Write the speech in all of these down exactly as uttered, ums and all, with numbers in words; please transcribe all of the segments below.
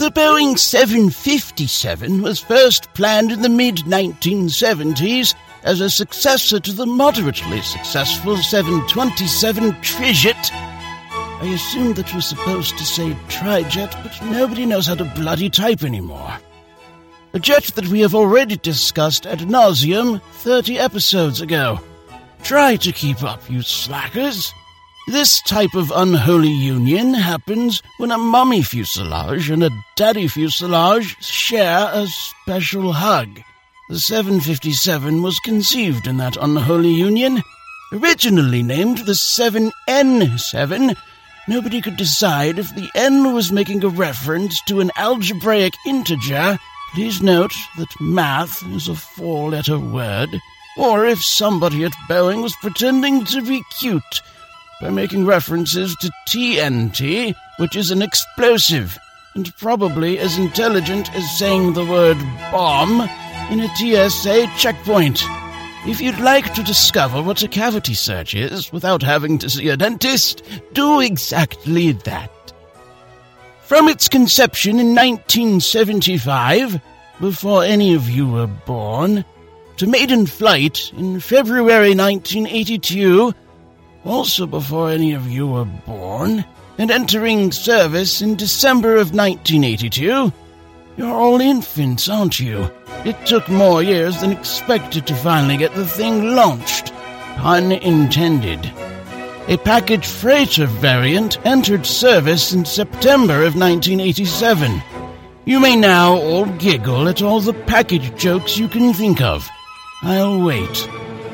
The Boeing seven fifty-seven was first planned in the mid nineteen seventies as a successor to the moderately successful seven twenty-seven Trijet. I assumed that was supposed to say Trijet, but nobody knows how to bloody type anymore. A jet that we have already discussed ad nauseum thirty episodes ago. Try to keep up, you slackers. This type of unholy union happens when a mummy fuselage and a daddy fuselage share a special hug. The seven fifty-seven was conceived in that unholy union. Originally named the seven N seven, nobody could decide if the N was making a reference to an algebraic integer. Please note that math is a four-letter word. Or if somebody at Boeing was pretending to be cute by making references to T N T, which is an explosive, and probably as intelligent as saying the word bomb in a T S A checkpoint. If you'd like to discover what a cavity search is without having to see a dentist, do exactly that. From its conception in nineteen seventy-five, before any of you were born, to maiden flight in February nineteen eighty-two, also before any of you were born, and entering service in December of nineteen eighty-two, you're all infants, aren't you? It took more years than expected to finally get the thing launched. Pun intended. A package freighter variant entered service in September of nineteen eighty-seven. You may now all giggle at all the package jokes you can think of. I'll wait.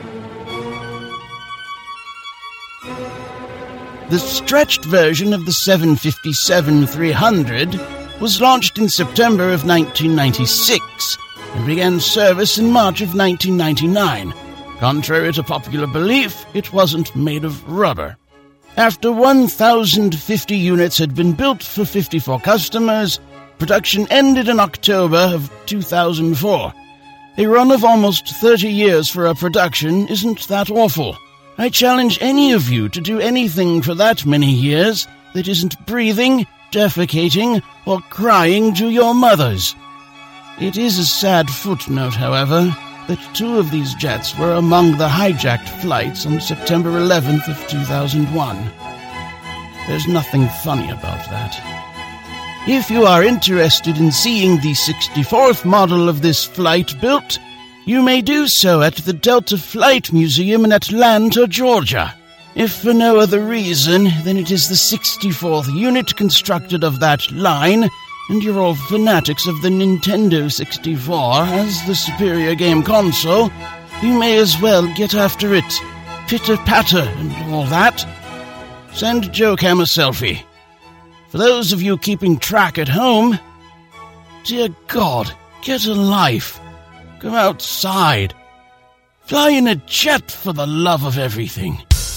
The stretched version of the seven fifty-seven three hundred was launched in September of nineteen ninety-six and began service in March of nineteen ninety-nine. Contrary to popular belief, it wasn't made of rubber. After one thousand fifty units had been built for fifty-four customers, production ended in October of two thousand four. A run of almost thirty years for a production isn't that awful. I challenge any of you to do anything for that many years that isn't breathing, defecating, or crying to your mothers. It is a sad footnote, however, that two of these jets were among the hijacked flights on September eleventh of two thousand one. There's nothing funny about that. If you are interested in seeing the sixty-fourth model of this flight built, you may do so at the Delta Flight Museum in Atlanta, Georgia. If for no other reason than it is the sixty-fourth unit constructed of that line, and you're all fanatics of the Nintendo sixty-four as the superior game console, you may as well get after it. Pitter-patter and all that. Send Joe Cam a selfie. For those of you keeping track at home, dear God, get a life. Go outside. Fly in a jet for the love of everything.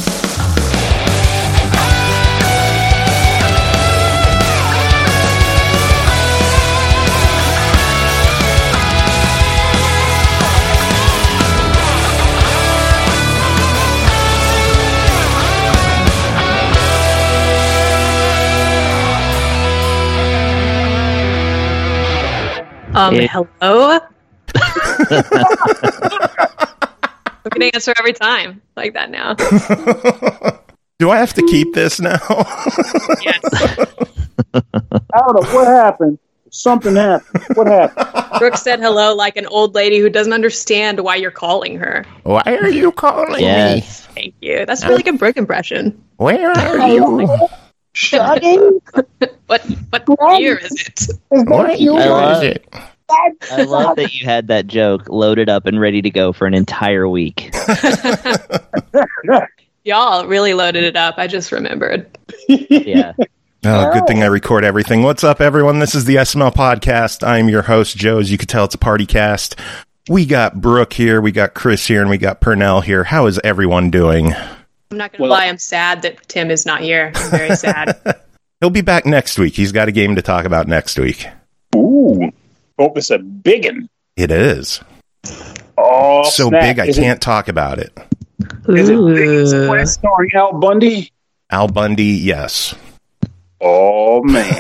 Um, it- hello? I'm going to answer every time like that now. Do I have to keep this now? Yes. Out of what happened? Something happened. What happened? Brooke said hello like an old lady who doesn't understand why you're calling her. Why are you calling Yes. Thank you. That's a really good Brooke impression. me? Where are you? Shaggy? What what year is it? Is that What you? year I is love- it? I love that you had that joke loaded up and ready to go for an entire week. Y'all really loaded it up. I just remembered. Yeah. Oh, good thing I record everything. What's up, everyone? This is the S M L Podcast. I'm your host, Joe. As you can tell, it's a party cast. We got Brooke here, we got Chris here, and we got Purnell here. How is everyone doing? I'm not going to Well- lie. I'm sad that Tim is not here. I'm very sad. He'll be back next week. He's got a game to talk about next week. Ooh. Hope it's a biggin'. It is. Oh, So snap. big, I Is can't talk about it. It, is it big? Is it starring Al Bundy? Al Bundy, yes. Oh man,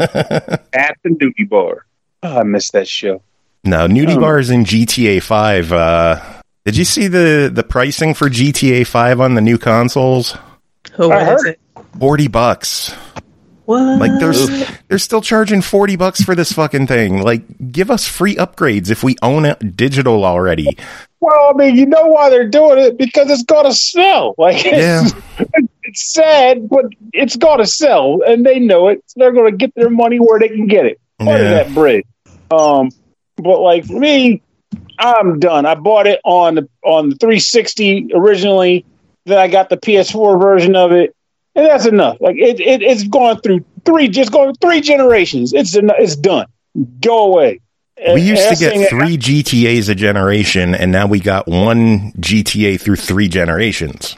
at the nudie bar. Oh, I missed that show. No, nudie Oh. bars in G T A five. Uh, did you see the, the pricing for G T A five on the new consoles? Oh, I what is heard. it? Forty bucks. What? Like they're they're still charging forty bucks for this fucking thing. Like, give us free upgrades if we own it digital already. Well, I mean, you know why they're doing it? Because it's going to sell. Like, Yeah. it's, it's sad, but it's going to sell, and they know it. So they're going to get their money where they can get it. Part Yeah. of that bread. Um, but like for me, I'm done. I bought it on the on the three sixty originally. Then I got the P S four version of it, and that's enough. Like it, it it's gone through three, just going three generations. It's en- it's done. Go away. We used to And get that's three G T As a generation, and now we got one G T A through three generations.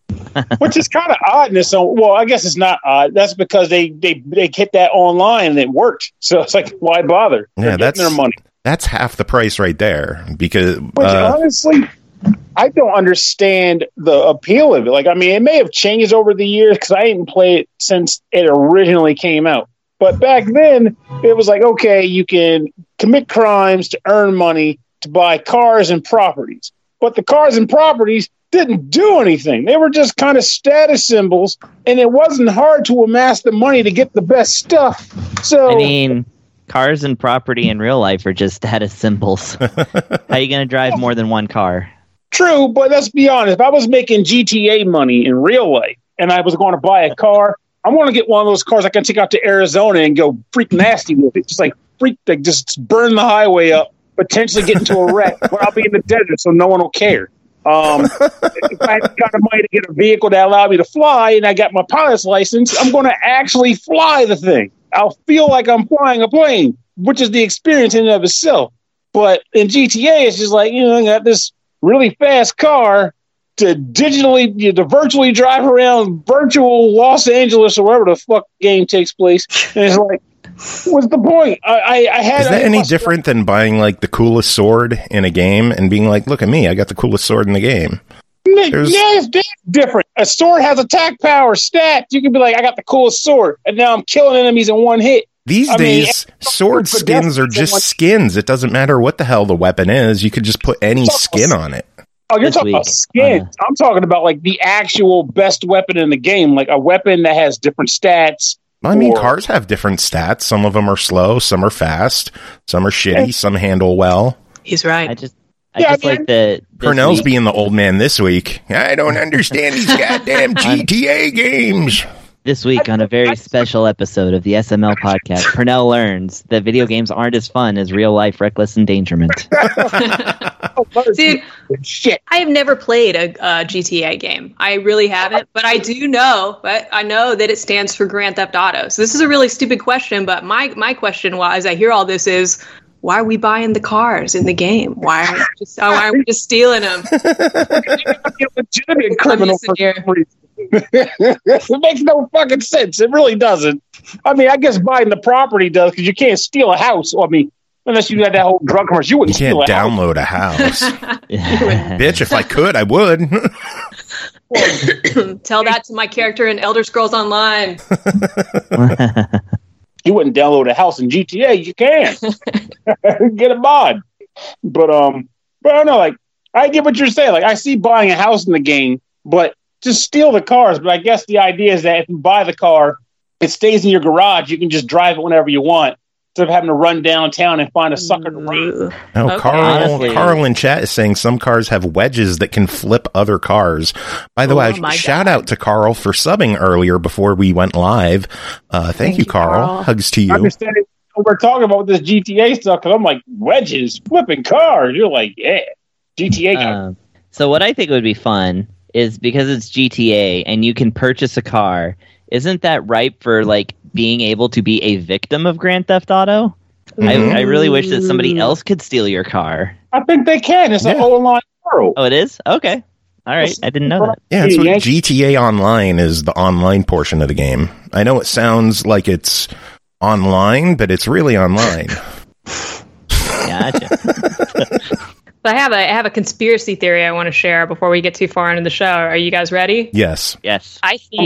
which is kind of odd. In this, well, I guess it's not odd. That's because they they they hit that online and it worked. So it's like, why bother? They're Yeah, getting that's their money. that's half the price right there. Because Which uh, honestly, I don't understand the appeal of it. Like, I mean, it may have changed over the years because I didn't play it since it originally came out. But back then, it was like, okay, you can commit crimes to earn money to buy cars and properties. But the cars and properties didn't do anything. They were just kind of status symbols, and it wasn't hard to amass the money to get the best stuff. So, I mean, cars and property in real life are just status symbols. How are you going to drive more than one car? true, but let's be honest. If I was making G T A money in real life and I was going to buy a car, I want to get one of those cars I can take out to Arizona and go freak nasty with it. Just like freak, like just burn the highway up, potentially get into a wreck, but I'll be in the desert so no one will care. Um, if I got the money to get a vehicle that allowed me to fly and I got my pilot's license, I'm going to actually fly the thing. I'll feel like I'm flying a plane, which is the experience in and of itself. But in G T A, it's just like, you know, I got this really fast car to digitally, you know, to virtually drive around virtual Los Angeles or wherever the fuck game takes place. And it's like, what's the point? I, I, I had. is that I any must- different than buying like the coolest sword in a game and being like, look at me, I got the coolest sword in the game? Yeah, There's- it's di- different. A sword has attack power, stats. You can be like, I got the coolest sword, and now I'm killing enemies in one hit. These I mean, days, sword for skins are death, just someone- skins. It doesn't matter what the hell the weapon is. You could just put any skin on it. Oh, you're This talking week, about skins. on I'm talking about like the actual best weapon in the game, like a weapon that has different stats. I mean, Or- cars have different stats. Some of them are slow, some are fast, some are shitty, some handle well. He's I right. just, I Yeah, I just mean- like the this Purnell's week- being the old man this week. I don't understand these goddamn G T A games. This week on a very special episode of the S M L podcast, Purnell learns that video games aren't as fun as real life reckless endangerment. Dude, Shit. I have never played a, a G T A game. I really haven't, but I do know, but I know that it stands for Grand Theft Auto. So this is a really stupid question, but my my question was, as I hear all this, is why are we buying the cars in the game? Why are we just, oh, why are we just stealing them? You're a legitimate criminal missing for here. some reason. It makes no fucking sense. It really doesn't. I mean, I guess buying the property does because you can't steal a house. I mean, unless you had that whole drug commercial, you You wouldn't can't steal a house. download a house. Bitch, if I could, I would. Tell that to my character in Elder Scrolls Online. You wouldn't download a house in G T A. You can get a mod, but um, but I don't know. Like, I get what you're saying. Like, I see buying a house in the game, but just steal the cars. But I guess the idea is that if you buy the car, it stays in your garage. You can just drive it whenever you want, instead of having to run downtown and find a sucker to run. No, Okay. Carl, Honestly. Carl in chat is saying some cars have wedges that can flip other cars. By the Oh way, my shout God. out to Carl for subbing earlier before we went live. Uh, thank, Thank you, you, Carl. Carl. Hugs to I you. understand it. We're talking about this G T A stuff because I'm like, wedges, flipping cars. You're like, yeah, G T A. got Um, so what I think would be fun is because it's G T A and you can purchase a car, isn't that ripe for like being able to be a victim of Grand Theft Auto? Mhm. I, I really wish that somebody else could steal your car. I think they can. It's an Yeah. online world. Oh, it is? Okay. All right. I didn't know that. Yeah, that's Yeah. what G T A Online is, the online portion of the game. I know it sounds like it's online, but it's really online. Gotcha. So I have a I have a conspiracy theory I want to share before we get too far into the show. Are you guys ready? Yes. Yes. I think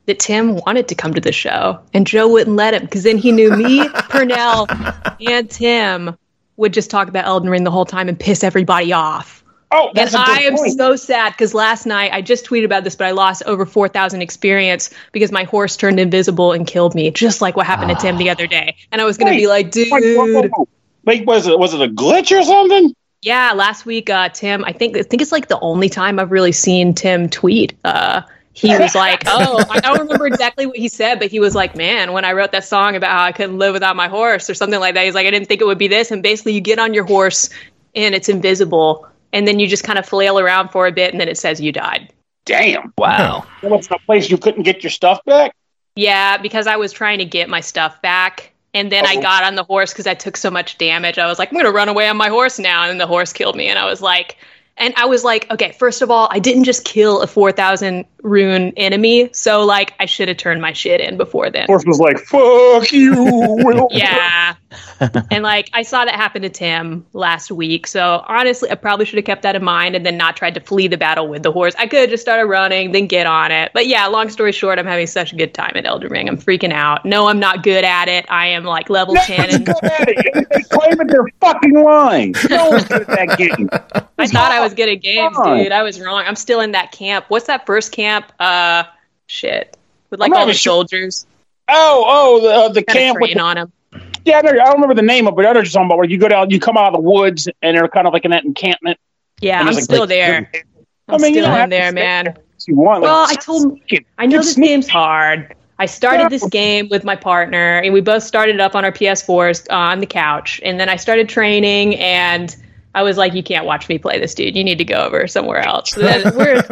that Tim wanted to come to the show, and Joe wouldn't let him because then he knew me, Pernell, and Tim would just talk about Elden Ring the whole time and piss everybody off. Oh, that's and a good I am point. so sad because last night I just tweeted about this, but I lost over four thousand experience because my horse turned invisible and killed me, just like what happened to Tim the other day. And I was going to be like, dude. Wait, whoa, whoa, whoa. Like, was it was it a glitch or something? Yeah, last week, uh, Tim, I think I think it's like the only time I've really seen Tim tweet. Uh, he was like, oh, I don't remember exactly what he said, but he was like, man, when I wrote that song about how I couldn't live without my horse or something like that, he's like, I didn't think it would be this. And basically you get on your horse and it's invisible. And then you just kind of flail around for a bit, and then it says you died. Damn. Wow. What's the place you couldn't get your stuff back? Yeah, because I was trying to get my stuff back. And then oh. I got on the horse because I took so much damage. I was like, I'm going to run away on my horse now. And then the horse killed me. And I was like, and I was like, okay, first of all, I didn't just kill a four thousand rune enemy. So, like, I should have turned my shit in before then. Horse was like, fuck you. Yeah. And, like, I saw that happen to Tim last week. So, honestly, I probably should have kept that in mind and then not tried to flee the battle with the horse. I could have just started running, then get on it. But, yeah, long story short, I'm having such a good time at Elden Ring. I'm freaking out. No, I'm not good at it. I am, like, level no, ten. And- good at it. They claim that they're fucking lying. No one's good at that game. I thought I was good at games, on. dude. I was wrong. I'm still in that camp. What's that first camp? Uh, shit. With, like, I'm all the sure. soldiers. Oh, oh, the, uh, the Gotta camp with train the- on them. Yeah, I, know, I don't remember the name of it, but I know what you're talking about, where you go down, you come out of the woods, and they're kind of like in that encampment. Yeah, and I'm like, still like, there. I'm I mean, you still don't in have to there, stay man. there if you want. Well, like, I told sneak it. I know Just this sneak game's it. hard. I started this Yeah. game with my partner, and we both started it up on our P S fours on the couch. And then I started training, and I was like, "You can't watch me play this, dude. You need to go over somewhere else." So then we're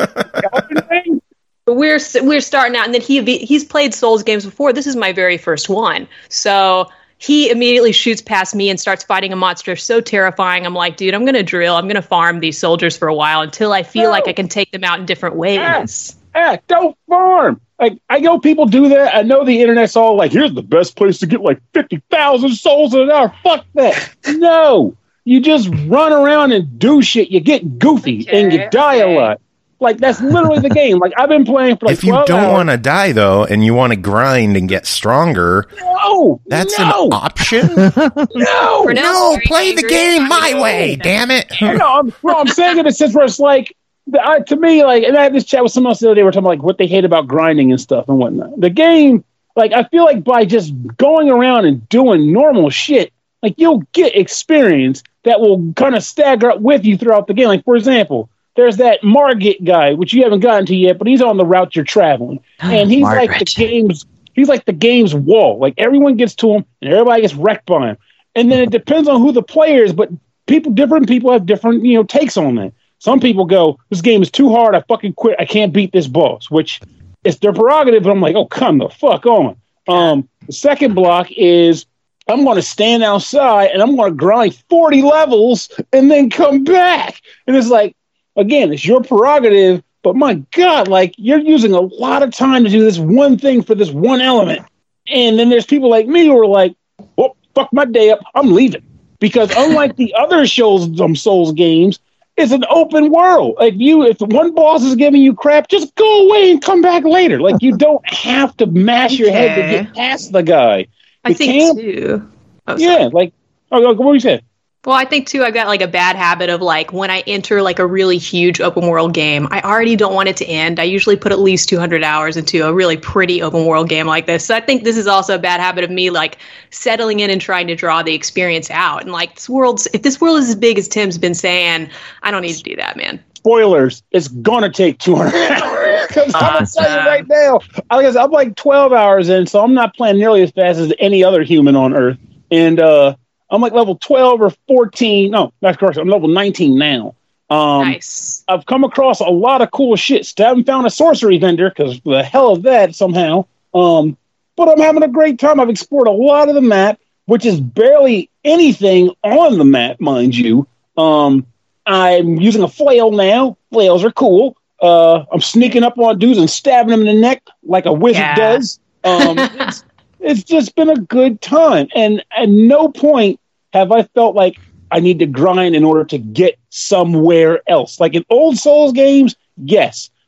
we're we're starting out, and then he he's played Souls games before. This is my very first one, so. He immediately shoots past me and starts fighting a monster so terrifying. I'm like, dude, I'm going to drill. I'm going to farm these soldiers for a while until I feel No. like I can take them out in different ways. Eh, don't farm. Like, I know people do that. I know the internet's all like, here's the best place to get like fifty thousand souls in an hour. Fuck that. No. You just run around and do shit. You get goofy Okay, and you die okay. a lot. Like, that's literally the game. Like, I've been playing for like If you twelve don't hours. want to die, though, and you want to grind and get stronger, No. that's no, an option. No. For now- No, very play the angry. game my No. way, damn it. No, I'm, no, I'm saying it in a sense where it's like, the, I, to me, like, and I had this chat with someone else the other day, we were talking about, like, what they hate about grinding and stuff and whatnot. The game, like, I feel like by just going around and doing normal shit, like, you'll get experience that will kind of stagger up with you throughout the game. Like, for example, there's that Margit guy, which you haven't gotten to yet, but he's on the route you're traveling. And he's like the Margaret. game's, he's like the game's wall. Like, everyone gets to him and everybody gets wrecked by him. And then it depends on who the player is, but people, different people have different, you know, takes on that. Some people go, this game is too hard, I fucking quit, I can't beat this boss, which is their prerogative, but I'm like, oh, come the fuck on. Um, the second block is, I'm going to stand outside and I'm going to grind forty levels and then come back. And it's like, again, it's your prerogative, but my God, like, you're using a lot of time to do this one thing for this one element. And then there's people like me who are like, oh, fuck my day up, I'm leaving. Because unlike the other shows, um, Souls games, it's an open world. Like, you, if one boss is giving you crap, just go away and come back later. Like, you don't have to mash your head to Okay. get past the guy. I The think camp- too. Oh, sorry. Yeah, like, oh, what do you say? Well, I think too, I've got like a bad habit of like when I enter like a really huge open world game, I already don't want it to end. I usually put at least two hundred hours into a really pretty open world game like this. So I think this is also a bad habit of me like settling in and trying to draw the experience out. And like this world's, if this world is as big as Tim's been saying, I don't need to do that, man. Spoilers, it's gonna take two hundred hours. Because I'm gonna tell you right now, I guess I'm like twelve hours in, so I'm not playing nearly as fast as any other human on Earth. And uh, I'm like level twelve or fourteen. No, that's correct. I'm level nineteen now. Um, Nice. I've come across a lot of cool shit. Still haven't found a sorcery vendor because the hell of that somehow. Um, but I'm having a great time. I've explored a lot of the map, which is barely anything on the map, mind you. Um, I'm using a flail now. Flails are cool. Uh, I'm sneaking up on dudes and stabbing them in the neck like a wizard Yeah. does. Um, it's, it's just been a good time. And at no point have I felt like I need to grind in order to get somewhere else. Like in old Souls games, yes.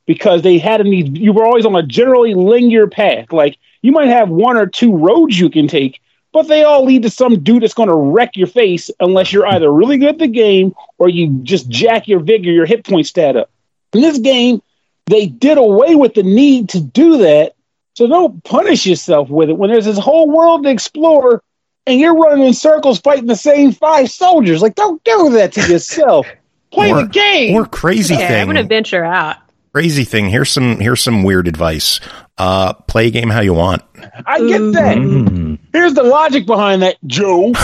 because they had a need. You were always on a generally linear path. Like you might have one or two roads you can take, but they all lead to some dude that's going to wreck your face unless you're either really good at the game or you just jack your vigor, your hit point stat up. In this game, they did away with the need to do that, so don't punish yourself with it when there's this whole world to explore and you're running in circles fighting the same five soldiers. Like, don't do that to yourself. Play or, the game. Or crazy Okay, thing. I'm gonna venture out. Crazy thing. Here's some here's some weird advice. Uh, play a game how you want. I get that. Mm. Here's the logic behind that, Joe.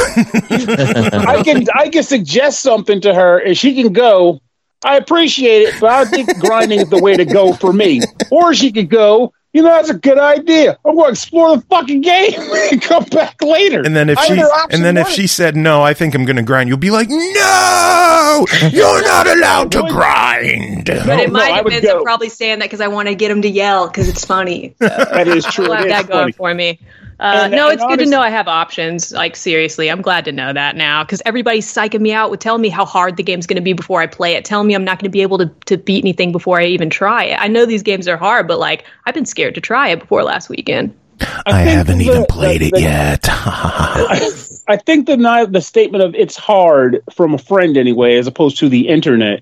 I can I can suggest something to her and she can go, I appreciate it, but I think grinding is the way to go for me. Or she could go, you know, that's a good idea. I'm going to explore the fucking game and come back later. And then if she and then if she said no, I think I'm going to grind. You'll be like, no, you're not allowed to grind. But No, in my no, I would defense, I'm go. probably saying that because I want to get him to yell because it's funny. So That is true. I'll have It is that going funny. for me. Uh, And- no, and it's good honest- to know I have options. Like, seriously, I'm glad to know that now because everybody's psyching me out with telling me how hard the game's going to be before I play it, telling me I'm not going to be able to, to beat anything before I even try it. I know these games are hard, but, like, I've been scared to try it before last weekend. I, think haven't the- even played the- it the- yet. I, I think the ni- the statement of it's hard from a friend anyway, as opposed to the internet,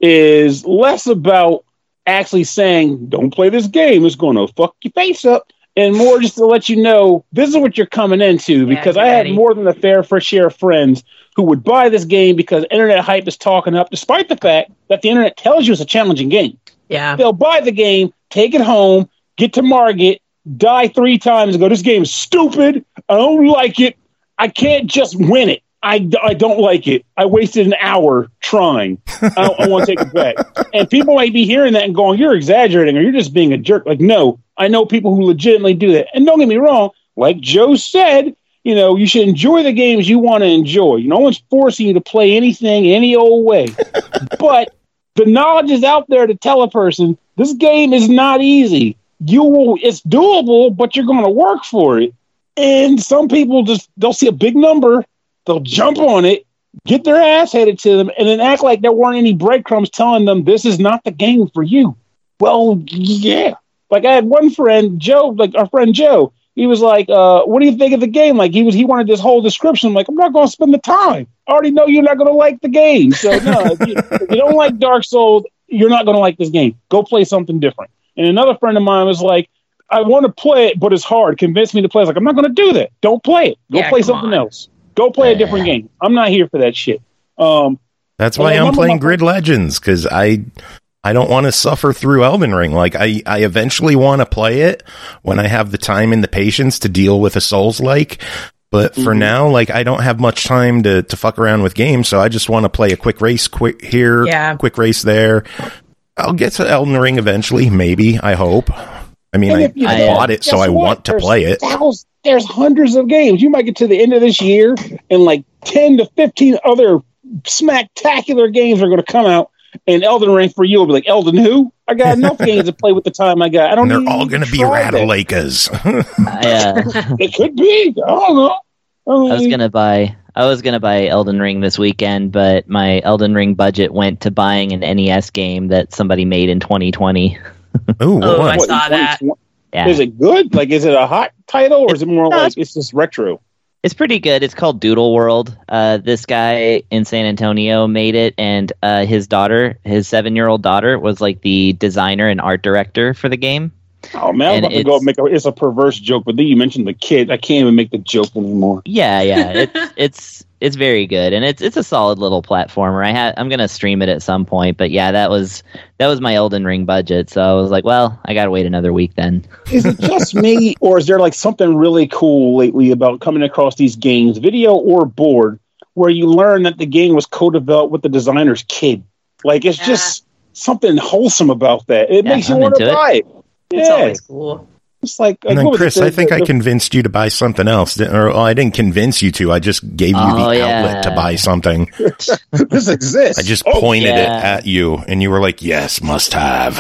is less about actually saying, don't play this game, it's going to fuck your face up, and more just to let you know, this is what you're coming into, Yeah, because get I had ready. more than a fair fair share of friends who would buy this game because internet hype is talking up, despite the fact that the internet tells you it's a challenging game. Yeah. They'll buy the game, take it home, get to Margit, die three times, and go, this game's stupid. I don't like it. I can't just win it. I, I don't like it. I wasted an hour trying. I, I want to take it back. And people might be hearing that and going, you're exaggerating or you're just being a jerk. Like, no, I know people who legitimately do that. And don't get me wrong, like Joe said, you know, you should enjoy the games you want to enjoy. No one's forcing you to play anything any old way. But the knowledge is out there to tell a person this game is not easy. You will, it's doable, but you're going to work for it. And some people just, they'll see a big number, they'll jump on it, get their ass handed to them, and then act like there weren't any breadcrumbs telling them this is not the game for you. Well, yeah. Like I had one friend, Joe, like our friend Joe, he was like, uh, what do you think of the game? Like he was, he wanted this whole description. I'm like, I'm not going to spend the time. I already know you're not going to like the game. So no, if you, if you don't like Dark Souls, you're not going to like this game. Go play something different. And another friend of mine was like, I want to play it, but it's hard. Convince me to play. I was like, I'm not going to do that. Don't play it. Go Yeah, play come something on. else. Go play a different game. I'm not here for that shit. Um, That's And why I I'm remember playing my- Grid Legends, because I I don't want to suffer through Elden Ring. Like I, I eventually want to play it when I have the time and the patience to deal with a Souls-like. But for Mhm. now, like I don't have much time to, to fuck around with games, so I just want to play a quick race, quick here, Yeah. quick race there. I'll get to Elden Ring eventually, maybe. I hope. I mean, And I, if you I don't, bought it, so guess I what? want to There's play it. thousands- there's hundreds of games. You might get to the end of this year, and like ten to fifteen other smacktacular games are going to come out. And Elden Ring for you will be like, Elden who? I got enough games to play with the time I got. I don't. And they're need all to going to be try that. Ratalakas. I, uh, It could be. I don't know. I, I was mean, gonna buy. I was gonna buy Elden Ring this weekend, but my Elden Ring budget went to buying an N E S game that somebody made in twenty twenty. Ooh, Oh, what? I what, saw that. Yeah, Is it good? Like, is it a hot title, or is it more No, like it's just retro? it's pretty good. It's called Doodle World. Uh, this guy in San Antonio made it, and uh, his daughter, his seven-year-old daughter, was like the designer and art director for the game. Oh man, I'm And about to go it's- make a. It's a perverse joke, but then you mentioned the kid. I can't even make the joke anymore. Yeah, yeah, it's it's it's very good, and it's it's a solid little platformer. I had I'm gonna stream it at some point, but yeah, that was that was my Elden Ring budget, so I was like, well, I gotta wait another week then. Is it just me, or is there like something really cool lately about coming across these games, video or board, where you learn that the game was co-developed with the designer's kid? Like it's Yeah. just something wholesome about that. It Yeah, makes you I'm want to into it. buy it. It's Yeah, always cool. it's like. And like, then, what was Chris, it, the- I think the- I convinced you to buy something else. Didn't- Or well, I didn't convince you to. I just gave you Oh, the yeah. outlet to buy something. this exists. I just Oh, pointed it yeah. at you, and you were like, yes, must have.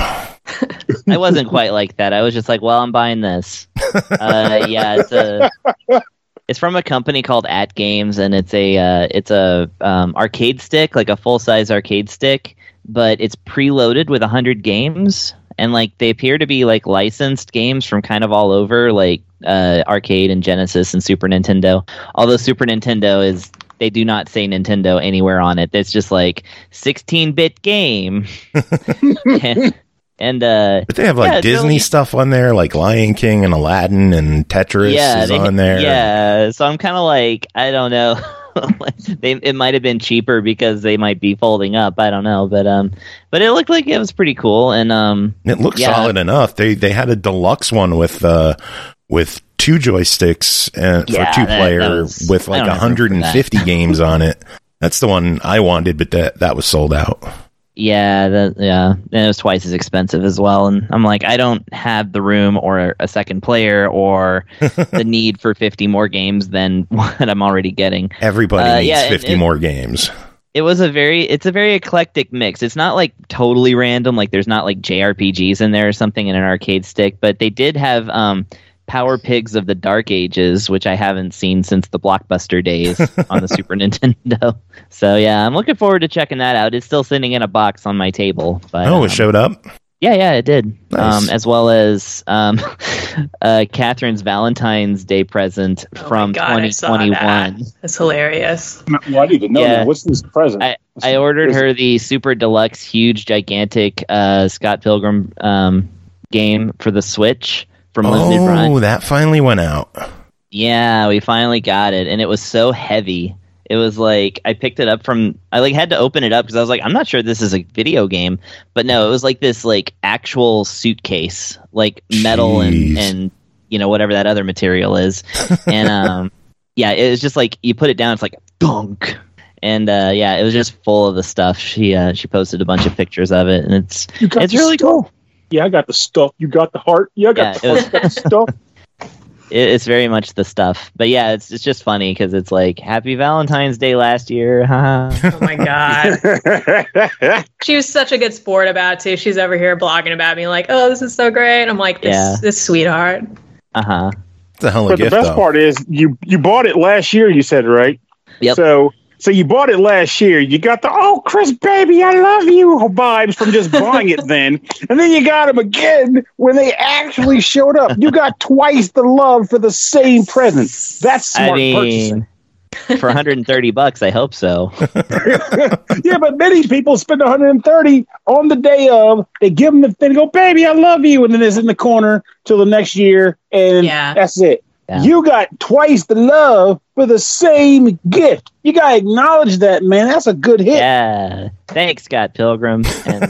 I wasn't quite like that. I was just like, well, I'm buying this. Uh, yeah, it's a it's from a company called At Games, and it's a uh, it's a um, arcade stick, like a full size arcade stick, but it's preloaded with a hundred games. and like they appear to be like licensed games from kind of all over, like uh, arcade and Genesis and Super Nintendo. Although Super Nintendo is, they do not say Nintendo anywhere on it. It's just like sixteen-bit game. and, and uh, but they have like yeah, Disney really, stuff on there, like Lion King and Aladdin and Tetris yeah, is they, on there. Yeah, so I'm kind of like, I don't know. they it might have been cheaper because they might be folding up. I don't know, but um, but it looked like it was pretty cool, and um, it looked yeah. solid enough. They they had a deluxe one with uh with two joysticks and Yeah, for two that- player that was- with I like don't remember one hundred fifty games on it. That's the one I wanted, but that that was sold out. Yeah, that, yeah, and it was twice as expensive as well. And I'm like, I don't have the room or a second player or the need for fifty more games than what I'm already getting. Everybody Uh, needs yeah, and fifty it- more games. It was a very, it's a very eclectic mix. It's not like totally random, like there's not like J R P Gs in there or something in an arcade stick, but they did have um, Power Pigs of the Dark Ages, which I haven't seen since the Blockbuster days on the Super Nintendo. So yeah, I'm looking forward to checking that out. It's still sitting in a box on my table. But, Oh, um, it showed up. Yeah, yeah, it did. Nice. Um, as well as um, uh, Catherine's Valentine's Day present Oh my from God, I saw twenty that. twenty-one. That's hilarious. Well, I need to know Yeah. that. What's this present? I, I ordered her the super deluxe, huge, gigantic uh, Scott Pilgrim um, game for the Switch from Limited Oh, Run. that finally went out. Yeah, we finally got it, and it was so heavy. It was like I picked it up from. I like had to open it up because I was like, I'm not sure this is a video game, but no, it was like this like actual suitcase, like metal and Jeez. and you know whatever that other material is, and um, yeah, it was just like you put it down, it's like dunk, and uh, yeah, it was just full of the stuff. She uh, she posted a bunch of pictures of it, and it's You got it's the really stuff. cool. Yeah, I got the stuff. You got the heart. Yeah, I got Yeah, the it heart. was- You got the stuff. It, it's very much the stuff, but yeah, it's it's just funny because it's like Happy Valentine's Day last year. haha. Oh my God. She was such a good sport about it too. She's over here blogging about me like, oh, this is so great. I'm like, this, Yeah. this sweetheart. uh huh. It's a hell of a But the gift, best though. part is you you bought it last year. You said, right? Yep. So so you bought it last year. You got the oh Chris baby, I love you vibes from just buying it then, and then you got them again when they actually showed up. You got twice the love for the same present. That's smart I mean, for one hundred thirty bucks, I hope so. purchasing. Yeah, but many people spend one hundred thirty on the day of. They give them the thing, go baby, I love you, and then it's in the corner till the next year, and Yeah. that's it. Yeah. You got twice the love for the same gift. You gotta acknowledge that, man. That's a good hit. Yeah. Thanks, Scott Pilgrim. And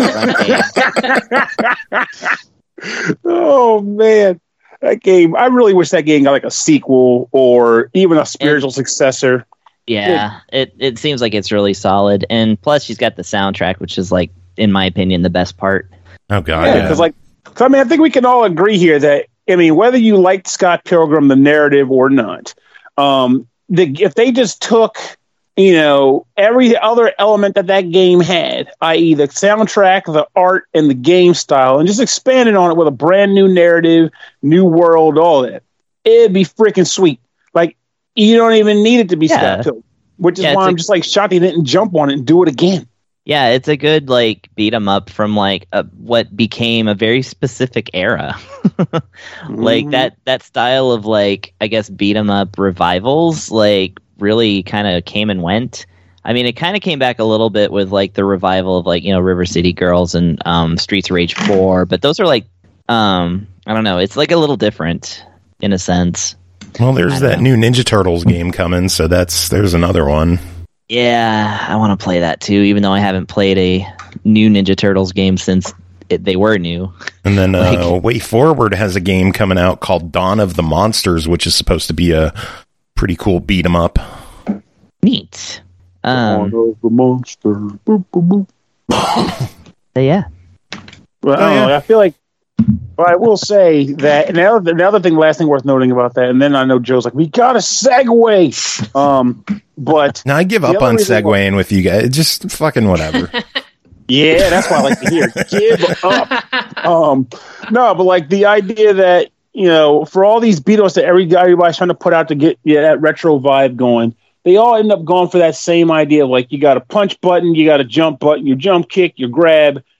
Oh man, that game! I really wish that game got like a sequel or even a spiritual successor. yeah, it it seems like it's really solid, and plus she's got the soundtrack, which is like, in my opinion, the best part. Oh, God. Yeah, Yeah. because like, 'cause, I mean, I think we can all agree here that I mean, whether you liked Scott Pilgrim the narrative or not, um, the, if they just took you know every other element that that game had, that is, the soundtrack, the art, and the game style, and just expanded on it with a brand new narrative, new world, all that, it'd be freaking sweet. Like you don't even need it to be Yeah. Scott Pilgrim, which is Yeah, why it's I'm a- just like shocked he didn't jump on it and do it again. Yeah, it's a good like beat 'em up from like a, what became a very specific era. Like Mhm. that that style of like I guess beat 'em up revivals like really kind of came and went. I mean, it kind of came back a little bit with like the revival of like, you know, River City Girls and um, Streets of Rage four, but those are like um, I don't know, it's like a little different in a sense. Well, there's I that don't new Ninja Turtles game coming, so that's there's another one. Yeah, I want to play that too, even though I haven't played a new Ninja Turtles game since it, they were new. And then uh, Like- Way Forward has a game coming out called Dawn of the Monsters, which is supposed to be a pretty cool beat 'em up. Neat. Um, the monster. Boop, boop, boop. but yeah. Well, Oh, I, don't know, yeah. I feel like, but I will say that and the other, the other thing, last thing worth noting about that, and then I know Joe's like, we got to segue. Um, but Now, I give The up other on reason segueing with you guys. Just fucking whatever. yeah, that's what I like to hear. Give up. Um, no, but like the idea that you know, for all these Beatles that every guy everybody's trying to put out to get yeah, that retro vibe going, they all end up going for that same idea of like you got a punch button, you got a jump button, you jump kick, you grab,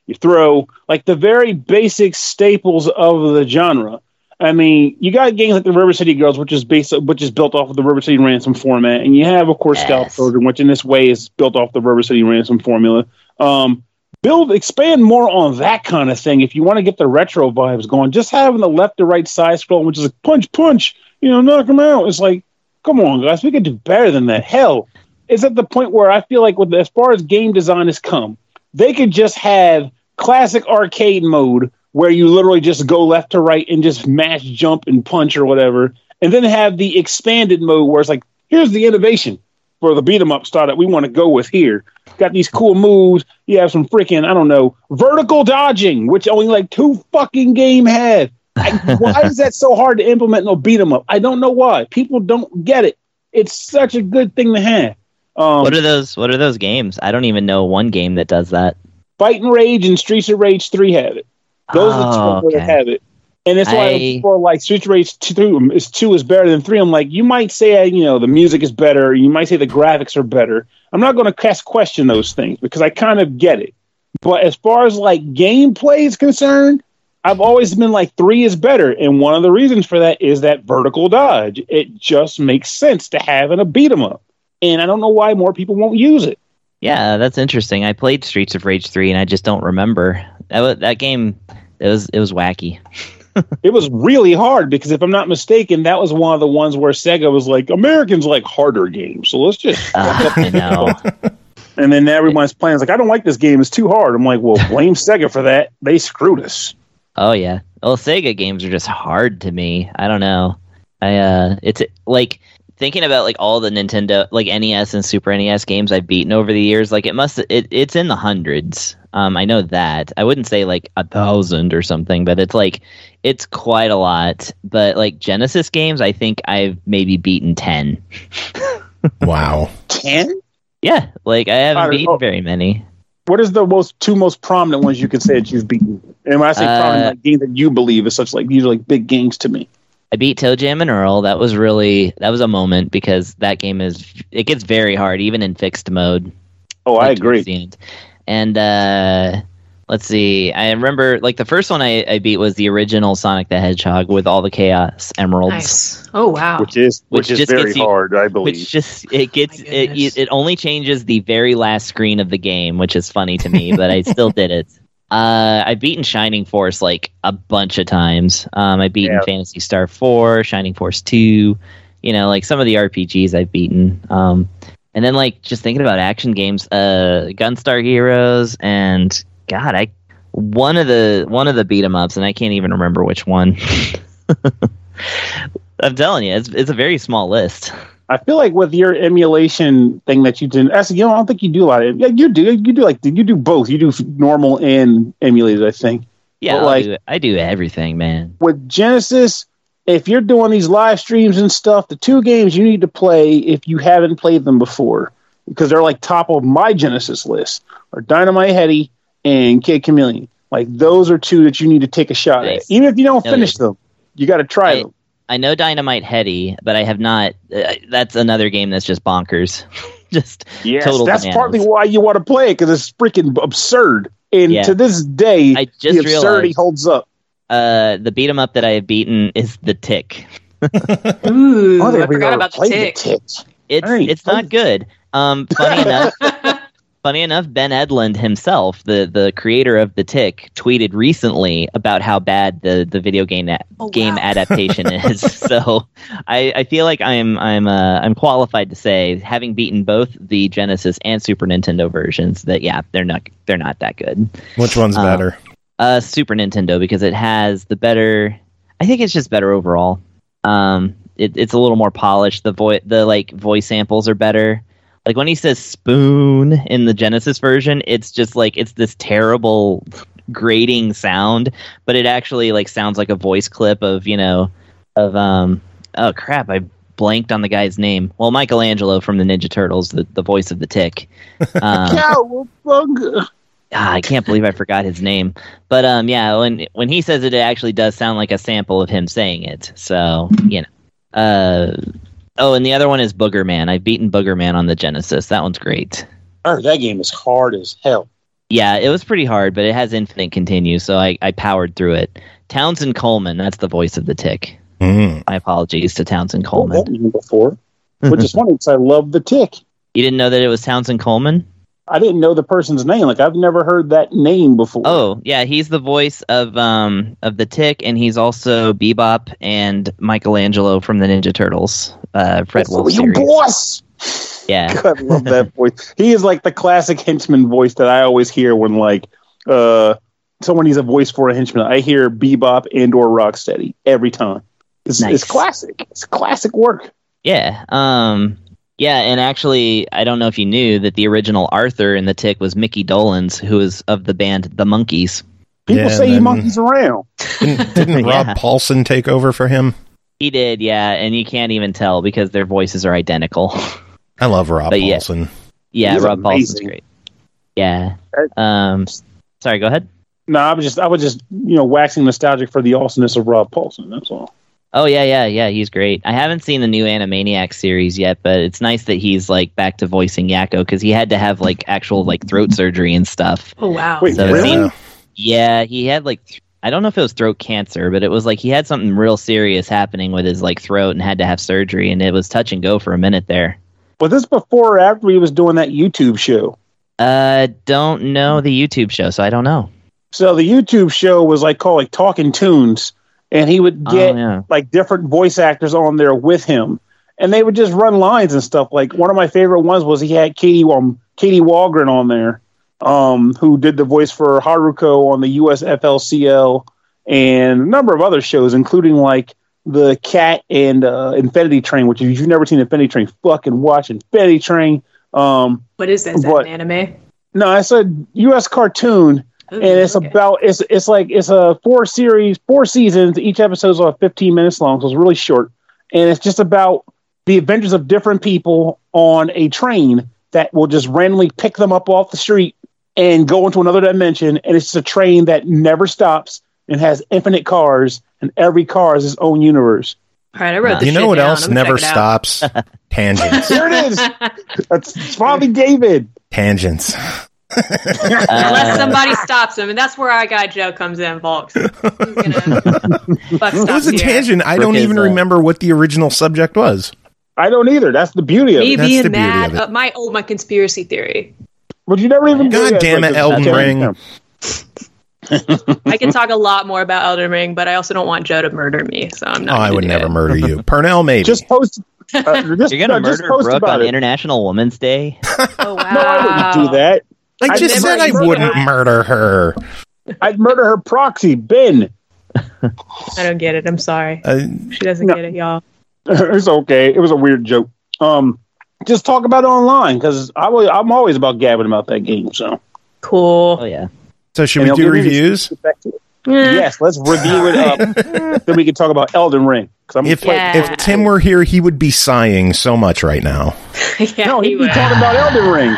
you throw, like the very basic staples of the genre. I mean, you got games like the River City Girls, which is based, which is built off of the River City Ransom format, and you have, of course, yes. Scout Program, which in this way is built off the River City Ransom formula. Um, build, expand more on that kind of thing if you want to get the retro vibes going. Just having the left to right side scroll, which is like punch, punch, you know, knock them out. It's like, come on, guys, we could do better than that. Hell, it's at the point where I feel like, with as far as game design has come, they could just have classic arcade mode where you literally just go left to right and just mash, jump, and punch or whatever, and then have the expanded mode where it's like, here's the innovation for the beat 'em up style that we want to go with here. Got these cool moves. You have some freaking, I don't know, vertical dodging, which only like two fucking game had. I, why is that so hard to implement in a beat 'em up? I don't know why. People don't get it. It's such a good thing to have. Um, what are those? What are those games? I don't even know one game that does that. Fight and Rage and Streets of Rage three have it. Those oh, are the two okay. that have it. And it's why I... people are like, Streets of Rage two is, two is better than three. I'm like, you might say, you know, the music is better. You might say the graphics are better. I'm not going to cast question those things because I kind of get it. But as far as like gameplay is concerned, I've always been like three is better. And one of the reasons for that is that vertical dodge. It just makes sense to have in a beat 'em up. And I don't know why more people won't use it. Yeah, that's interesting. I played Streets of Rage three and I just don't remember. That was, that game, it was it was wacky. It was really hard because if I'm not mistaken, that was one of the ones where Sega was like, Americans like harder games. So let's just... Uh, I know. And then everyone's playing. It's like, I don't like this game. It's too hard. I'm like, well, blame Sega for that. They screwed us. Oh, yeah. Well, Sega games are just hard to me. I don't know. I uh, It's like... Thinking about like all the Nintendo, like N E S and Super N E S games I've beaten over the years, like it must, it, it's in the hundreds. Um, I know that. I wouldn't say like a thousand or something, but it's like, it's quite a lot. But like Genesis games, I think I've maybe beaten ten. Wow. ten? Yeah, like I haven't I beaten know. very many. What is the most two most prominent ones you could say that you've beaten? And when I say Uh, prominent, like games that you believe is such like, these are like big games to me. I beat Toe Jam and Earl. That was really, that was a moment because that game is, it gets very hard, even in fixed mode. Oh, I like, agree. towards the end. And uh, let's see, I remember, like the first one I, I beat was the original Sonic the Hedgehog with all the Chaos Emeralds. Nice. Oh, wow. Which is which, Which is just very gets you- hard, I believe. Which just, it gets, My it, goodness. it only changes the very last screen of the game, which is funny to me, but I still did it. Uh, I've beaten Shining Force like a bunch of times. Um, I've beaten Yeah. Phantasy Star four, Shining Force two, you know, like some of the R P Gs I've beaten. Um, and then like just thinking about action games, uh, Gunstar Heroes and God, I one of the one of the beat 'em ups, and I can't even remember which one. I'm telling you, it's it's a very small list. I feel like with your emulation thing that you did, actually, you know, I don't think you do a lot of it. Yeah, you do. You do like you do both. You do normal and emulated, I think. Yeah, But, I'll like- do, I do everything, man. With Genesis, if you're doing these live streams and stuff, the two games you need to play if you haven't played them before, because they're like top of my Genesis list, are Dynamite Headdy and Kid Chameleon. Like those are two that you need to take a shot Nice. at. Even if you don't No, finish them, you got to try I- them. I know Dynamite Heady, but I have not. Uh, that's another game that's just bonkers. just Yes, total that's bananas. partly why you want to play it, because it's freaking absurd. And Yeah. to this day, I just the absurdity realized- holds up. Uh, the beat 'em up that I have beaten is The Tick. Ooh, Oh, I think we forgot never about the played tick. tick. It's Hey, it's hey. not good. Um, funny enough, funny enough, Ben Edlund himself, the the creator of The Tick, tweeted recently about how bad the, the video game a- Oh, game wow. adaptation is. So I, I feel like I'm I'm uh, I'm qualified to say, having beaten both the Genesis and Super Nintendo versions, that yeah, they're not they're not that good. Which one's Uh, better? Uh, Super Nintendo, because it has the better. I think it's just better overall. Um, it, it's a little more polished. The voice, the like voice samples are better. Like when he says spoon in the Genesis version, it's just like it's this terrible grating sound, but it actually like sounds like a voice clip of you know of um oh crap I blanked on the guy's name. Well, Michelangelo from the Ninja Turtles, the, the voice of the Tick. Um, Cowabunga. Ah, I can't believe I forgot his name. But um, yeah, when when he says it, it actually does sound like a sample of him saying it. So you know. Uh, oh, and the other one is Booger Man. I've beaten Booger Man on the Genesis. That one's great. Oh, that game is hard as hell. Yeah, it was pretty hard, but it has infinite continue, so I, I powered through it. Townsend Coleman, that's the voice of the Tick. Mm. My apologies to Townsend I've Coleman. heard that name before, which is funny because I love the Tick. You didn't know that it was Townsend Coleman? I didn't know the person's name. Like I've never heard that name before. Oh, yeah, he's the voice of um of the Tick, and he's also Bebop and Michelangelo from the Ninja Turtles. Uh, Fred Wolf you series. boss. Yeah, God, I love that voice. He is like the classic henchman voice that I always hear when like uh someone needs a voice for a henchman. I hear Bebop and or Rocksteady every time. It's, Nice. it's classic. It's classic work. yeah, um, yeah, and actually, I don't know if you knew that the original Arthur in the Tick was Mickey Dolenz, who is of the band The Monkees. People Yeah, say he then- monkeys around. Didn't, didn't Yeah. Rob Paulson take over for him? He did, yeah, and you can't even tell because their voices are identical. I love Rob But yeah. Paulson. yeah, He's Rob Paulson's amazing. great. Yeah. Um, sorry, go ahead. No, I was just I was just you know waxing nostalgic for the awesomeness of Rob Paulson. That's all. Oh yeah, yeah, yeah. He's great. I haven't seen the new Animaniacs series yet, but it's nice that he's like back to voicing Yakko because he had to have like actual like throat surgery and stuff. Oh wow. Wait, So it really? seemed- Yeah, he had like th- I don't know if it was throat cancer, but it was like he had something real serious happening with his like throat and had to have surgery, and it was touch and go for a minute there. Was this before or after he was doing that YouTube show? Uh, don't know the YouTube show, so I don't know. So the YouTube show was like called like Talking Tunes, and he would get oh, yeah. like different voice actors on there with him, and they would just run lines and stuff. Like one of my favorite ones was he had Katie um, Katie Walgren on there, um, who did the voice for Haruko on the U S F L C L and a number of other shows, including like the Cat and uh, Infinity Train. Which if you've never seen Infinity Train, fucking watch Infinity Train. Um, What is that? Is that What? an anime? no, it's a U S cartoon. Ooh, And it's okay. about it's it's like it's a four series, four seasons. Each episode's about fifteen minutes long, so it's really short. And it's just about the adventures of different people on a train that will just randomly pick them up off the street and go into another dimension. And it's just a train that never stops and has infinite cars, and every car is its own universe. All right, I wrote this You know shit what down. else I'm gonna never check it out. stops? Tangents. There it is. That's it's probably David. Tangents. Unless Uh, somebody stops him, and that's where our guy Joe comes in, folks. Who's gonna buck It was stops a here? tangent. I Brooke don't is, even uh, remember what the original subject was. I don't either. That's the beauty of Me it. That's the being beauty mad. of it. Uh, my oh, my conspiracy theory. But you never even. God yeah, damn it, like, Elden yeah. Ring. I can talk a lot more about Elden Ring, but I also don't want Joe to murder me, so I'm Oh, not. I gonna would do never it. murder you. Purnell, maybe. Just post. Uh, just, You're gonna no, just murder post Brooke about on it. International Women's Day? Oh wow! No, I wouldn't do that. I I just never said I even wouldn't that. murder her. I'd murder her proxy, Ben. I don't get it. I'm sorry. Uh, She doesn't No. get it, y'all. It's okay. It was a weird joke. Um, just talk about it online because I was, I'm always about gabbing about that game. So Cool. Oh yeah. so should And we it'll do give me the- reviews? Eh. Yes, let's review it up. Then we can talk about Elden Ring. 'Cause I'm If Yeah. if Tim were here, he would be sighing so much right now. yeah, no, he he'd be would. talking about Elden Ring.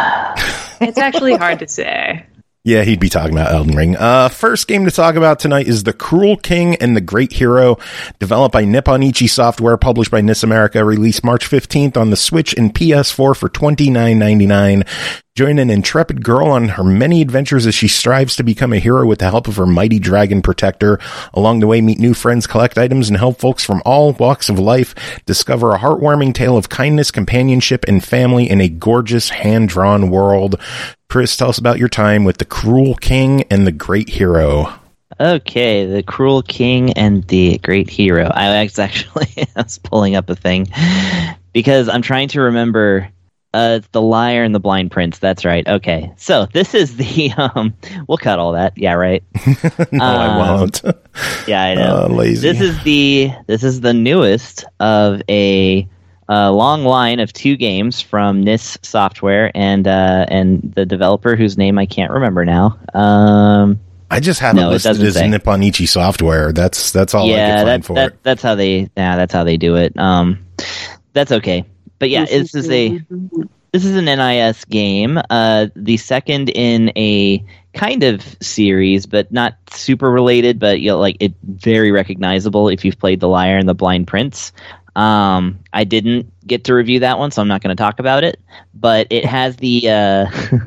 It's actually hard to say. Yeah, he'd be talking about Elden Ring. Uh, first game to talk about tonight is The Cruel King and the Great Hero, developed by Nippon Ichi Software, published by NIS America, released March fifteenth on the Switch and P S four for twenty-nine ninety-nine. Join an intrepid girl on her many adventures as she strives to become a hero with the help of her mighty dragon protector. Along the way, meet new friends, collect items, and help folks from all walks of life discover a heartwarming tale of kindness, companionship, and family in a gorgeous, hand-drawn world. Chris, tell us about your time with The Cruel King and the Great Hero. Okay, the Cruel King and the Great Hero. I was actually I was pulling up a thing because I'm trying to remember uh, The Liar and the Blind Prince. That's right. Okay, so this is the um. We'll cut all that. Yeah, right. No, I Um, won't. Yeah, I know. Uh, lazy. This is the this is the newest of a uh, long line of two games from NIS Software and uh, and the developer whose name I can't remember now. Um, I just have No, it it listed doesn't as say. Nippon Ichi Software. That's that's all I yeah, could find that, for that it. that's how they yeah that's how they do it. Um, that's okay. But yeah, this is a this is an N I S game. Uh, the second in a kind of series, but not super related. But you know, like it very recognizable if you've played The Liar and the Blind Prince. Um, I didn't get to review that one, so I'm not going to talk about it. But it has the uh,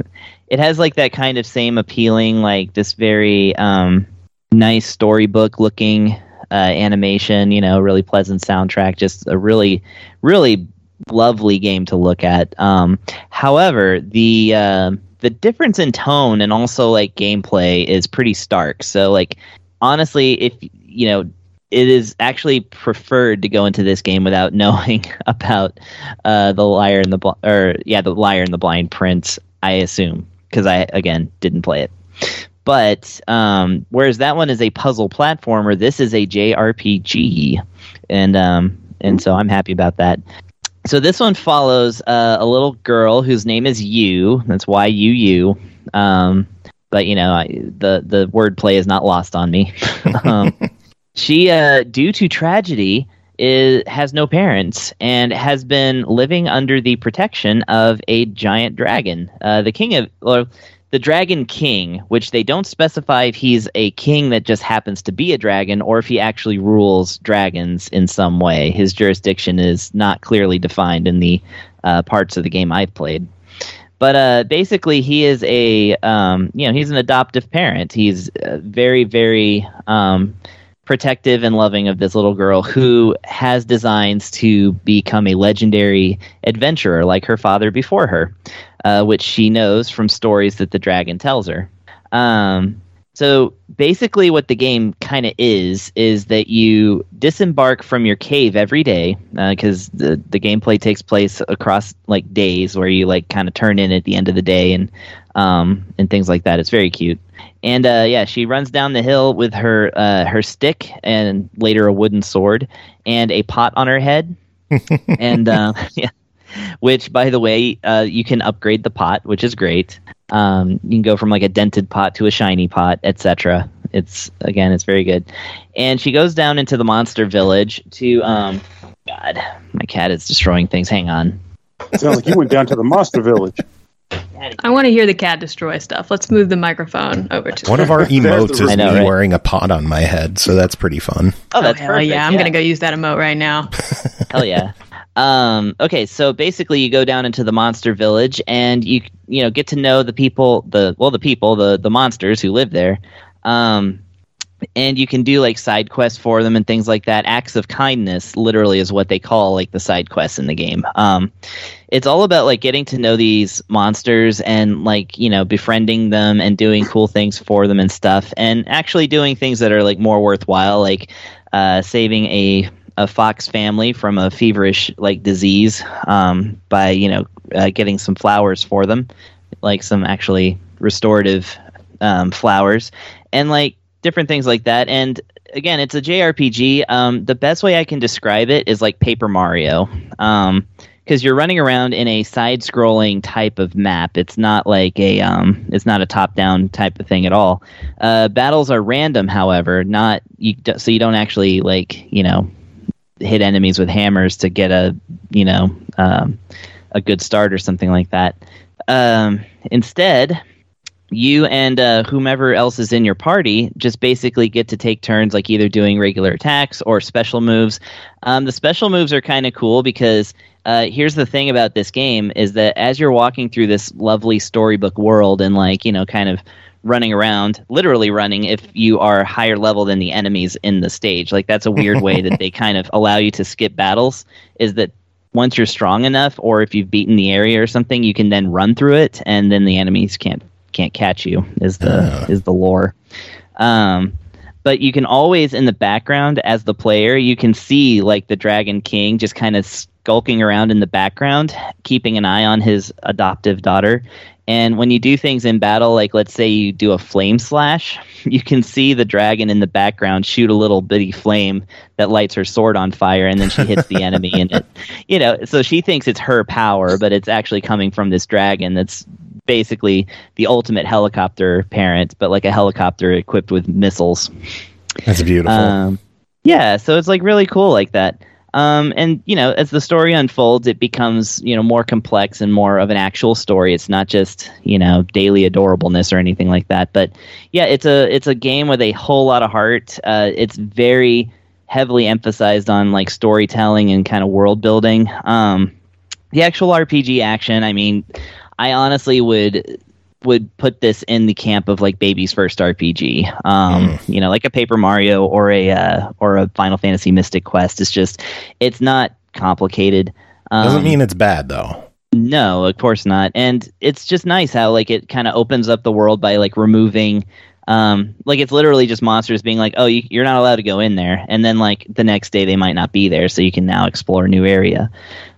it has like that kind of same appealing, like this very um, nice storybook looking uh, animation, you know, really pleasant soundtrack, just a really, really lovely game to look at. Um, however, the uh, the difference in tone and also like gameplay is pretty stark. So like, honestly, if, you know, it is actually preferred to go into this game without knowing about uh, the Liar and the Bl- or yeah, the Liar and the Blind Prince, I assume, because I again didn't play it. But um, whereas that one is a puzzle platformer, this is a J R P G, and um, and so I'm happy about that. So this one follows uh, a little girl whose name is Yu. That's Y U U. Um, but you know, I, the the wordplay is not lost on me. um, She, uh, due to tragedy, is, has no parents and has been living under the protection of a giant dragon. Uh, the king of, or the Dragon King, which they don't specify if he's a king that just happens to be a dragon or if he actually rules dragons in some way. His jurisdiction is not clearly defined in the uh, parts of the game I've played. But uh, basically, he is a, um, you know, he's an adoptive parent. He's uh, very, very... Um, protective and loving of this little girl who has designs to become a legendary adventurer like her father before her, uh, which she knows from stories that the dragon tells her. Um, so basically what the game kind of is, is that you disembark from your cave every day, because uh, the, the gameplay takes place across like days where you like kind of turn in at the end of the day and um, and things like that. It's very cute. And uh, yeah, she runs down the hill with her uh, her stick and later a wooden sword and a pot on her head. and uh, yeah, which, by the way, uh, you can upgrade the pot, which is great. Um, you can go from like a dented pot to a shiny pot, et cetera. It's again, it's very good. And she goes down into the monster village to. Um, God, my cat is destroying things. Hang on. Sounds like you went down to the monster village. I want to hear the cat destroy stuff. Let's move the microphone over to one of our emotes is know, me right? wearing a pot on my head, so that's pretty fun. Oh, that's oh, hell perfect. yeah! I'm yeah. gonna go use that emote right now. Hell yeah. Um, okay, so basically you go down into the monster village and you you know get to know the people, the well the people, the the monsters who live there. Um, and you can do like side quests for them and things like that. Acts of kindness literally is what they call like the side quests in the game. Um, it's all about like getting to know these monsters and like, you know, befriending them and doing cool things for them and stuff, and actually doing things that are like more worthwhile, like uh, saving a a fox family from a feverish like disease um, by, you know, uh, getting some flowers for them, like some actually restorative um, flowers, and like different things like that. And again, it's a J R P G. Um, the best way I can describe it is like Paper Mario, um, because you're running around in a side-scrolling type of map. It's not like a, um, it's not a top-down type of thing at all. Uh, battles are random, however, not you. So you don't actually like, you know, hit enemies with hammers to get a, you know, um, a good start or something like that. Um, instead, you and uh, whomever else is in your party just basically get to take turns, like either doing regular attacks or special moves. Um, the special moves are kind of cool because uh, here's the thing about this game is that as you're walking through this lovely storybook world and like, you know, kind of running around, literally running if you are higher level than the enemies in the stage. Like that's a weird way that they kind of allow you to skip battles, is that once you're strong enough or if you've beaten the area or something, you can then run through it and then the enemies can't can't catch you is the uh. is the lore. Um, but you can always in the background as the player, you can see like the Dragon King just kind of skulking around in the background, keeping an eye on his adoptive daughter. And when you do things in battle, like let's say you do a flame slash, you can see the dragon in the background shoot a little bitty flame that lights her sword on fire, and then she hits the enemy. And it, you know, so she thinks it's her power, but it's actually coming from this dragon that's basically the ultimate helicopter parent, but like a helicopter equipped with missiles. That's beautiful. Um, yeah, so it's like really cool like that. Um, and, you know, as the story unfolds, it becomes, you know, more complex and more of an actual story. It's not just, you know, daily adorableness or anything like that. But, yeah, it's a it's a game with a whole lot of heart. Uh, it's very heavily emphasized on, like, storytelling and kind of world building. Um, the actual R P G action, I mean, I honestly would would put this in the camp of like baby's first R P G. Um, mm. You know, like a Paper Mario or a uh, or a Final Fantasy Mystic Quest. It's just it's not complicated. Um, Doesn't mean it's bad though. No, of course not. And it's just nice how like it kind of opens up the world by like removing. Um, like it's literally just monsters being like, oh, you, you're not allowed to go in there, and then like the next day they might not be there, so you can now explore a new area.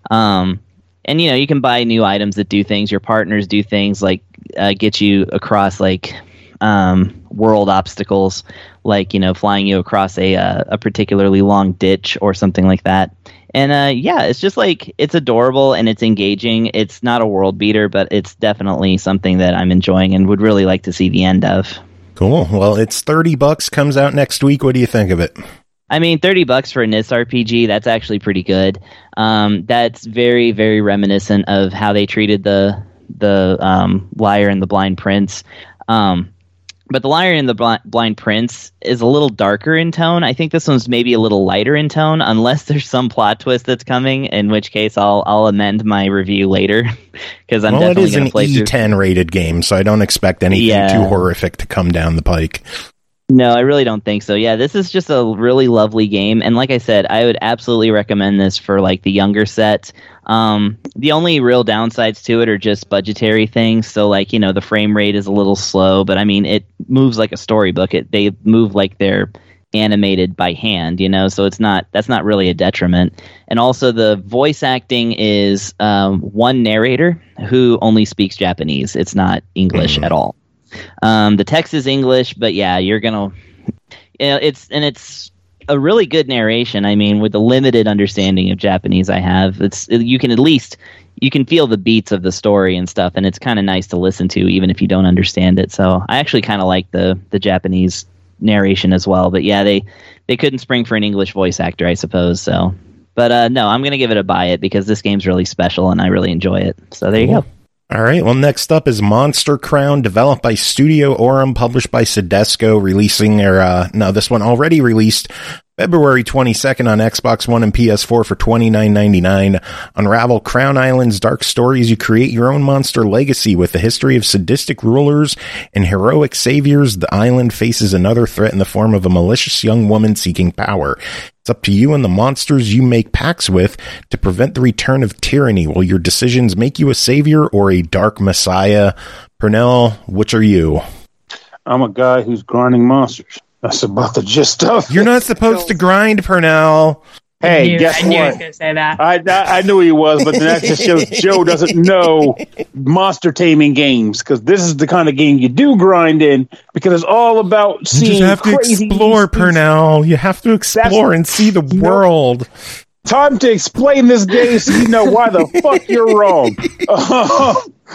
Um, and you know you can buy new items that do things. Your partners do things like uh, get you across like um, world obstacles, like you know flying you across a uh, a particularly long ditch or something like that. And uh, yeah, it's just like it's adorable and it's engaging. It's not a world beater, but it's definitely something that I'm enjoying and would really like to see the end of. Cool. Well, it's thirty bucks, comes out next week. What do you think of it? I mean, thirty bucks for a N I S R P G, that's actually pretty good. Um, that's very, very reminiscent of how they treated the the um, Liar and the Blind Prince. Um, but the Liar and the Bl- Blind Prince is a little darker in tone. I think this one's maybe a little lighter in tone, unless there's some plot twist that's coming, in which case I'll I'll amend my review later. Because I'm well, definitely going to play it is an E ten rated game, so I don't expect anything yeah. too horrific to come down the pike. No, I really don't think so. Yeah, this is just a really lovely game. And like I said, I would absolutely recommend this for like the younger set. Um, the only real downsides to it are just budgetary things. So like, you know, the frame rate is a little slow, but I mean, it moves like a storybook. It, they move like they're animated by hand, you know, so it's not, that's not really a detriment. And also the voice acting is um, one narrator who only speaks Japanese. It's not English mm. at all. Um, the text is English, but yeah, you're gonna. You know, it's and it's a really good narration. I mean, with the limited understanding of Japanese I have, it's you can at least you can feel the beats of the story and stuff, and it's kind of nice to listen to, even if you don't understand it. So I actually kind of like the the Japanese narration as well. But yeah, they they couldn't spring for an English voice actor, I suppose. So, but uh, no, I'm gonna give it a buy it because this game's really special and I really enjoy it. So there you cool. go. All right, well, next up is Monster Crown, developed by Studio Aurum, published by Sedesco, releasing their, uh, no, this one already released February twenty-second on Xbox One and P S four for twenty-nine ninety-nine. Unravel Crown Island's dark stories. You create your own monster legacy with the history of sadistic rulers and heroic saviors. The island faces another threat in the form of a malicious young woman seeking power. It's up to you and the monsters you make pacts with to prevent the return of tyranny. Will your decisions make you a savior or a dark messiah? Pernell, which are you? I'm a guy who's grinding monsters. That's about the gist of it. You're not supposed to grind, Pernell. Hey, I knew, guess I knew what? he was going to say that. I, I, I knew he was, but that just shows Joe doesn't know monster taming games, because this is the kind of game you do grind in, because it's all about seeing. You just have to explore, Pernell. You have to explore That's, and see the world. Know, time to explain this game so you know why the fuck you're wrong. Uh,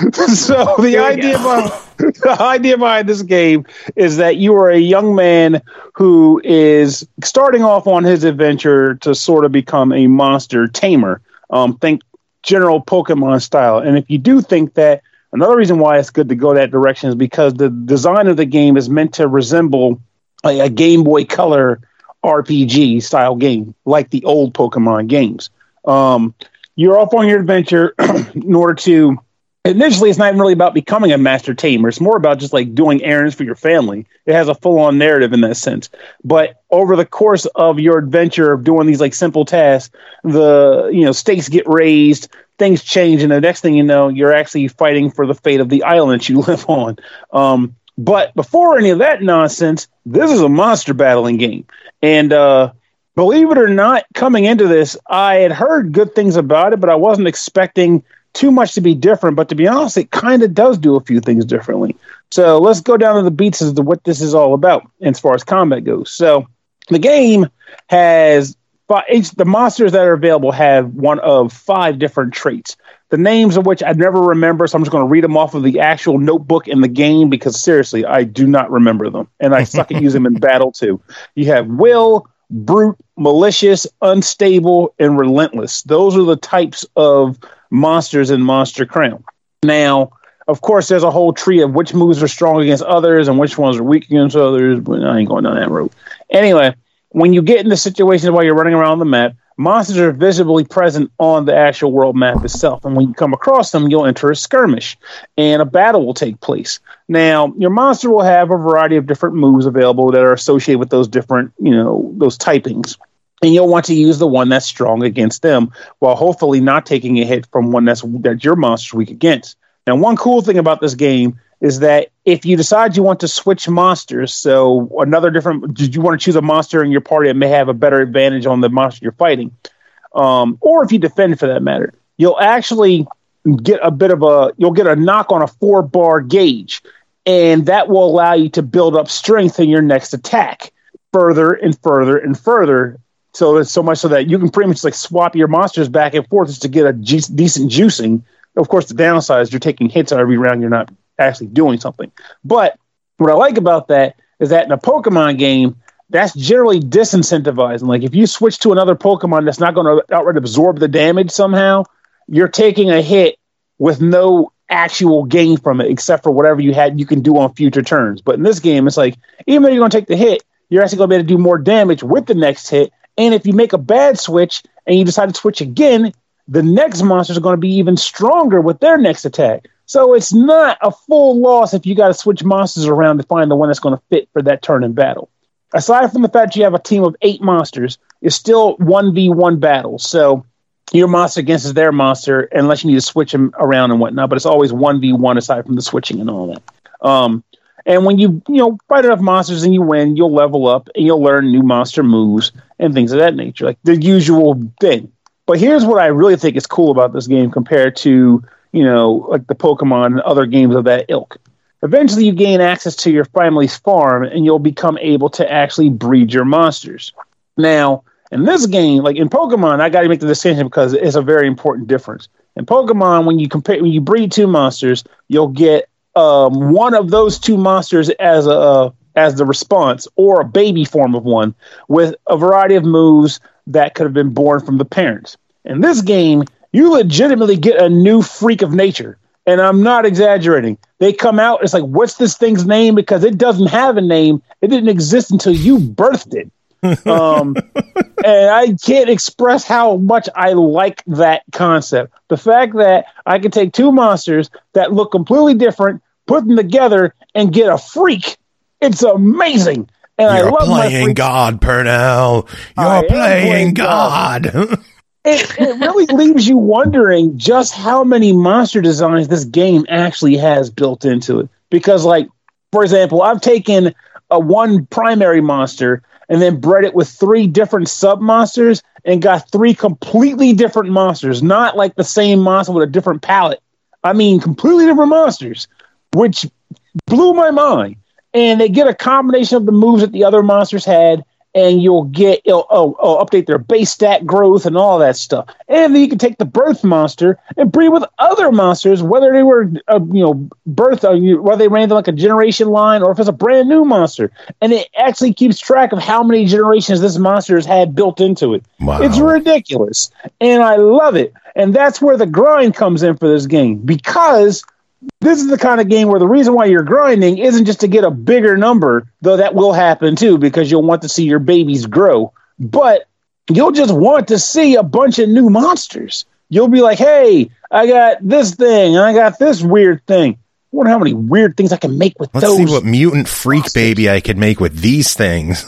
so the idea behind, the idea behind this game is that you are a young man who is starting off on his adventure to sort of become a monster tamer. Um, think general Pokemon style. And if you do think that, another reason why it's good to go that direction is because the design of the game is meant to resemble a, a Game Boy Color R P G style game, like the old Pokemon games. Um, you're off on your adventure in order to. Initially, it's not even really about becoming a master tamer. It's more about just like doing errands for your family. It has a full-on narrative in that sense. But over the course of your adventure of doing these like simple tasks, the you know stakes get raised, things change, and the next thing you know, you're actually fighting for the fate of the island you live on. Um, but before any of that nonsense, this is a monster battling game. And uh, believe it or not, coming into this, I had heard good things about it, but I wasn't expecting too much to be different. But to be honest, it kind of does do a few things differently. So let's go down to the beats as to what this is all about as far as combat goes. So the game has five, each, the monsters that are available have one of five different traits, the names of which I never remember. So I'm just going to read them off of the actual notebook in the game, because seriously, I do not remember them. And I suck at using them in battle too. You have will, brute, malicious, unstable, and relentless. Those are the types of monsters in Monster Crown. Now, of course, there's a whole tree of which moves are strong against others and which ones are weak against others, but I ain't going down that road. Anyway, when you get into situations while you're running around the map, monsters are visibly present on the actual world map itself. And when you come across them, you'll enter a skirmish and a battle will take place. Now, your monster will have a variety of different moves available that are associated with those different, you know, those typings. And you'll want to use the one that's strong against them while hopefully not taking a hit from one that's that your monster's weak against. Now, one cool thing about this game is that if you decide you want to switch monsters, so another different, did you want to choose a monster in your party that may have a better advantage on the monster you're fighting, um, or if you defend for that matter, you'll actually get a bit of a, you'll get a knock on a four bar gauge, and that will allow you to build up strength in your next attack further and further and further. So it's so much so that you can pretty much like swap your monsters back and forth just to get a ge- decent juicing. Of course, the downside is you're taking hits every round. You're not actually doing something. But what I like about that is that in a Pokemon game, that's generally disincentivizing. Like if you switch to another Pokemon that's not going to outright absorb the damage somehow, you're taking a hit with no actual gain from it, except for whatever you had you can do on future turns. But in this game, it's like, even though you're going to take the hit, you're actually going to be able to do more damage with the next hit. And if you make a bad switch and you decide to switch again, the next monsters are going to be even stronger with their next attack. So it's not a full loss if you got to switch monsters around to find the one that's going to fit for that turn in battle. Aside from the fact you have a team of eight monsters, it's still one v one battles. So your monster against their monster, unless you need to switch them around and whatnot, but it's always one v one aside from the switching and all that. Um, and when you you know fight enough monsters and you win, you'll level up and you'll learn new monster moves and things of that nature, like the usual thing. But here's what I really think is cool about this game compared to, you know, like the Pokemon and other games of that ilk. Eventually you gain access to your family's farm and you'll become able to actually breed your monsters. Now, in this game, like in Pokemon, I got to make the distinction because it's a very important difference. In Pokemon, when you compare, when you breed two monsters, you'll get um, one of those two monsters as a as the response, or a baby form of one with a variety of moves that could have been born from the parents. In this game, you legitimately get a new freak of nature. And I'm not exaggerating. They come out, it's like, what's this thing's name? Because it doesn't have a name. It didn't exist until you birthed it. Um, and I can't express how much I like that concept. The fact that I can take two monsters that look completely different, put them together, and get a freak. It's amazing. And You're I love playing my God, Purnell. You're I playing, playing God. God. It, it really leaves you wondering just how many monster designs this game actually has built into it. Because, like, for example, I've taken a one primary monster and then bred it with three different sub-monsters and got three completely different monsters. Not like the same monster with a different palette. I mean, completely different monsters, which blew my mind. And they get a combination of the moves that the other monsters had, and you'll get it'll, oh, oh, update their base stat growth and all that stuff. And then you can take the birth monster and breed with other monsters, whether they were uh, you know birth, uh, whether they ran like a generation line or if it's a brand new monster. And it actually keeps track of how many generations this monster has had built into it. Wow. It's ridiculous, and I love it. And that's where the grind comes in for this game, because this is the kind of game where the reason why you're grinding isn't just to get a bigger number, though that will happen too, because you'll want to see your babies grow. But you'll just want to see a bunch of new monsters. You'll be like, hey, I got this thing, and I got this weird thing. I wonder how many weird things I can make with Let's those. see what mutant freak monsters. baby I could make with these things.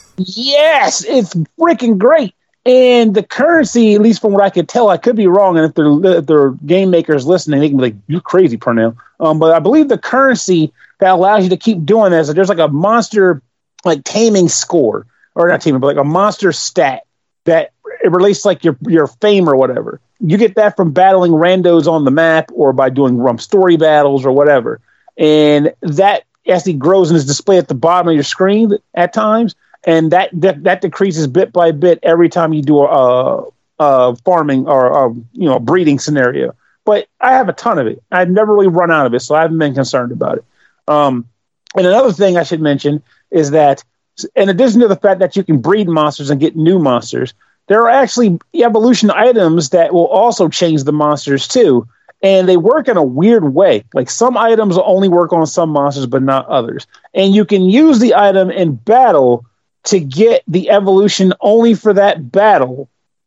Yes, it's freaking great. And the currency, at least from what I could tell, I could be wrong. And if they're, if they're game makers listening, they can be like, you're crazy, Purnell. Um, but I believe the currency that allows you to keep doing this, there's like a monster like taming score, or not taming, but like a monster stat that it relates to like your, your fame or whatever. You get that from battling randos on the map or by doing rum story battles or whatever. And that actually grows and is displayed at the bottom of your screen at times. And that, that that decreases bit by bit every time you do a, a farming or a, you know, a breeding scenario. But I have a ton of it. I've never really run out of it, so I haven't been concerned about it. Um, and another thing I should mention is that in addition to the fact that you can breed monsters and get new monsters, there are actually evolution items that will also change the monsters too. And they work in a weird way. Like some items will only work on some monsters, but not others. And you can use the item in battle to get the evolution only for that battle.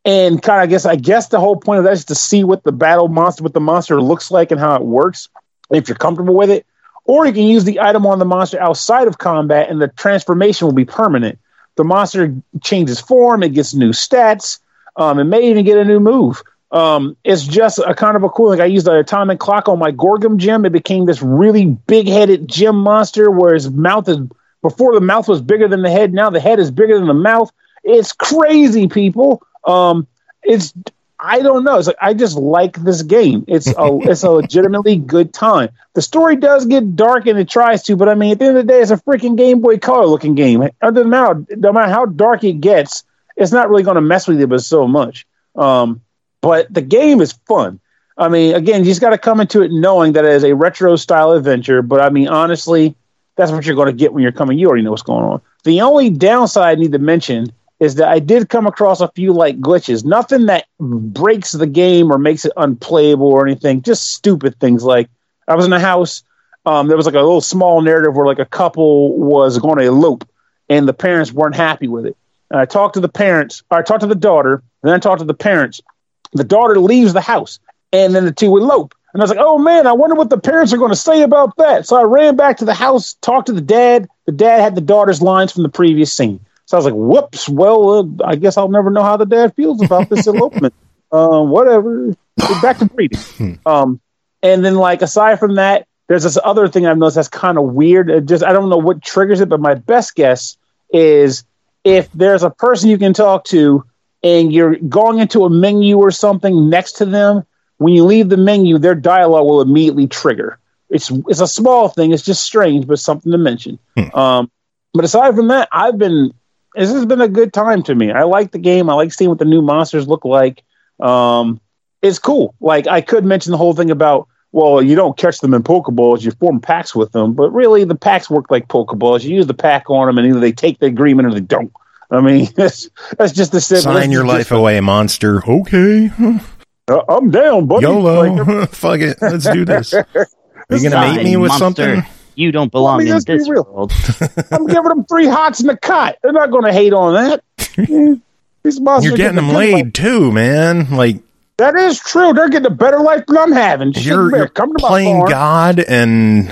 And kind of, I guess, I guess the whole point of that is to see what the battle monster, what the monster looks like and how it works, if you're comfortable with it. Or you can use the item on the monster outside of combat, and the transformation will be permanent. The monster changes form, it gets new stats, um, it may even get a new move. Um, it's just a kind of a cool, like I used the atomic clock on my Gorgum gym. It became this really big-headed gym monster where his mouth is, before the mouth was bigger than the head, now the head is bigger than the mouth. It's crazy, people. Um, it's, I don't know. It's like, I just like this game. It's a, it's a legitimately good time. The story does get dark and it tries to, but I mean, at the end of the day, it's a freaking Game Boy Color looking game. Other than that, no matter how dark it gets, it's not really going to mess with you, but so much. Um, But the game is fun. I mean, again, you just got to come into it knowing that it is a retro style adventure. But I mean, honestly, that's what you're going to get when you're coming. You already know what's going on. The only downside I need to mention is that I did come across a few like glitches. Nothing that breaks the game or makes it unplayable or anything. Just stupid things like I was in a house. Um, there was like a little small narrative where like a couple was going to elope and the parents weren't happy with it. And I talked to the parents. Or I talked to the daughter. And then I talked to the parents. The daughter leaves the house, and then the two elope. And I was like, oh, man, I wonder what the parents are going to say about that. So I ran back to the house, talked to the dad. The dad had the daughter's lines from the previous scene. So I was like, whoops, well, uh, I guess I'll never know how the dad feels about this elopement. Uh, whatever. Back to breeding. Um, and then, like, aside from that, there's this other thing I've noticed that's kind of weird. It just I don't know what triggers it, but my best guess is if there's a person you can talk to and you're going into a menu or something next to them, when you leave the menu, their dialogue will immediately trigger. It's it's a small thing. It's just strange, but something to mention. Hmm. Um, but aside from that, I've been this has been a good time to me. I like the game. I like seeing what the new monsters look like. Um, it's cool. Like I could mention the whole thing about, well, you don't catch them in Pokeballs, you form packs with them. But really, the packs work like Pokeballs. You use the pack on them, and either they take the agreement or they don't. I mean, that's, that's just the simple. Sign your life away, monster. Okay. Uh, I'm down, buddy. YOLO. Like, fuck it. Let's do this. Are you going to mate me with monster. something? You don't belong I mean, in this world. I'm giving them three hots in the cot. They're not going to hate on that. These monsters You're getting them laid, life. too, man. Like that is true. They're getting a better life than I'm having. You're, you're Come to playing God, and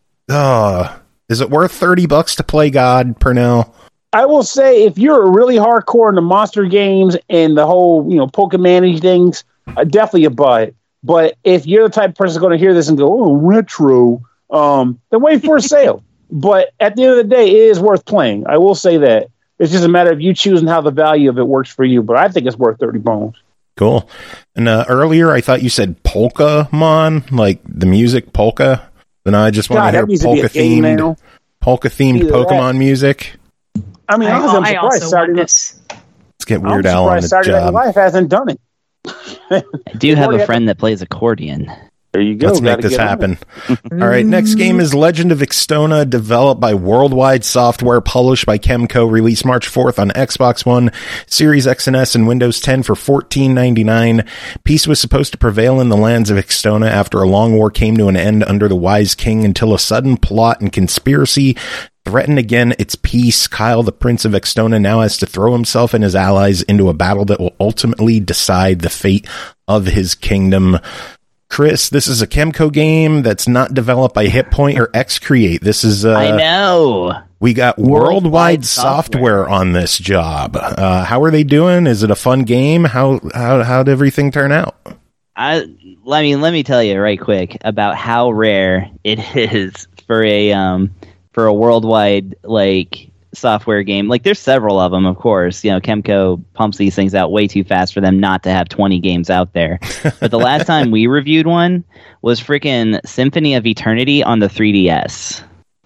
uh, is it worth thirty bucks to play God, Pernell? I will say, if you're really hardcore in the monster games and the whole, you know, Pokemon things, uh, definitely a buy it. But if you're the type of person going to hear this and go, oh, retro, um, then wait for a sale. But at the end of the day, it is worth playing. I will say that. It's just a matter of you choosing how the value of it works for you. But I think it's worth thirty bones. Cool. And uh, earlier, I thought you said Polka-mon, like the music polka. Then I just want to hear polka-themed, polka-themed Pokemon that. music. I mean, I, I, I also want this. Let's get Weird Al on the Saturday job. Night Live hasn't done it. I do have a friend that plays accordion. There you go. Let's make this happen. All right, next game is Legend of Ixtona, developed by Worldwide Software, published by Kemco, released March fourth on Xbox One, Series X and S, and Windows ten for fourteen ninety-nine. Peace was supposed to prevail in the lands of Ixtona after a long war came to an end under the Wise King, until a sudden plot and conspiracy threatened again its peace. Kyle, the Prince of Ixtona, now has to throw himself and his allies into a battle that will ultimately decide the fate of his kingdom. Chris, this is a Kemco game that's not developed by Hitpoint or X-Create. This is uh, I know. We got Worldwide, Worldwide software. software on this job. Uh, how are they doing? Is it a fun game? How how how did everything turn out? I I mean, let me tell you right quick about how rare it is for a um for a worldwide like software game. Like, there's several of them, of course. You know, Kemco pumps these things out way too fast for them not to have twenty games out there. But the last time we reviewed one was freaking Symphony of Eternity on the three D S.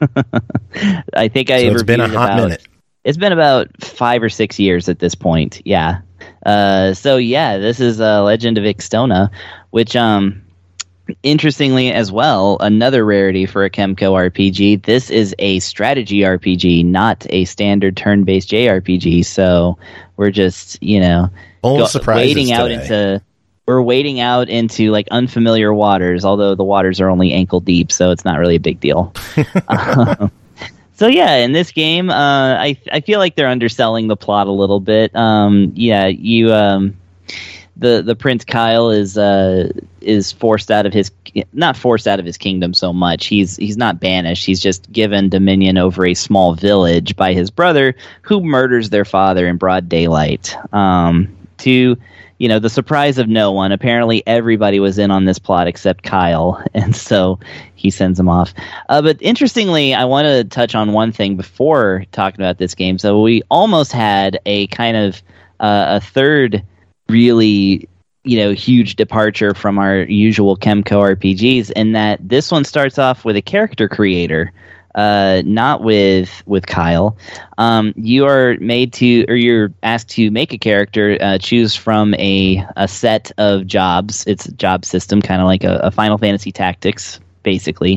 I think I. So it's been a hot about, minute. It's been about five or six years at this point. Yeah. Uh, so yeah, this is uh, Legend of Ixtona, which um. Interestingly as well, another rarity for a Kemco R P G, this is a strategy R P G, not a standard turn-based J R P G, so we're just, you know, go, wading out today. into we're wading out into like unfamiliar waters, although the waters are only ankle deep, so it's not really a big deal. um, so yeah, in this game, uh, I I feel like they're underselling the plot a little bit. Um, yeah, you um the the Prince Kyle is uh, is forced out of his not forced out of his kingdom so much. He's he's not banished. He's just given dominion over a small village by his brother, who murders their father in broad daylight. Um, to you know the surprise of no one. Apparently, everybody was in on this plot except Kyle, and so he sends him off. Uh, but interestingly, I want to touch on one thing before talking about this game. So we almost had a kind of uh, a third. really, you know, huge departure from our usual Kemco R P Gs in that this one starts off with a character creator, uh, not with with Kyle. Um, you are made to, or you're asked to make a character, uh, choose from a, a set of jobs. It's a job system, kind of like a, a Final Fantasy Tactics, basically.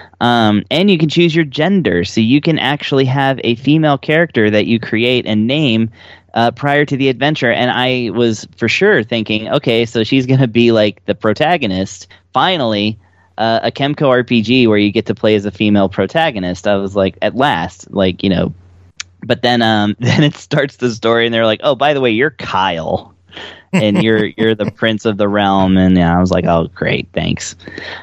Um, and you can choose your gender, so you can actually have a female character that you create and name Uh, prior to the adventure. And I was for sure thinking, okay, so she's going to be like the protagonist. Finally, uh, a Kemco R P G where you get to play as a female protagonist. I was like, at last, like, you know. But then um, then it starts the story and they're like, oh, by the way, you're Kyle. And you're you're the prince of the realm. And yeah, I was like, oh, great, thanks.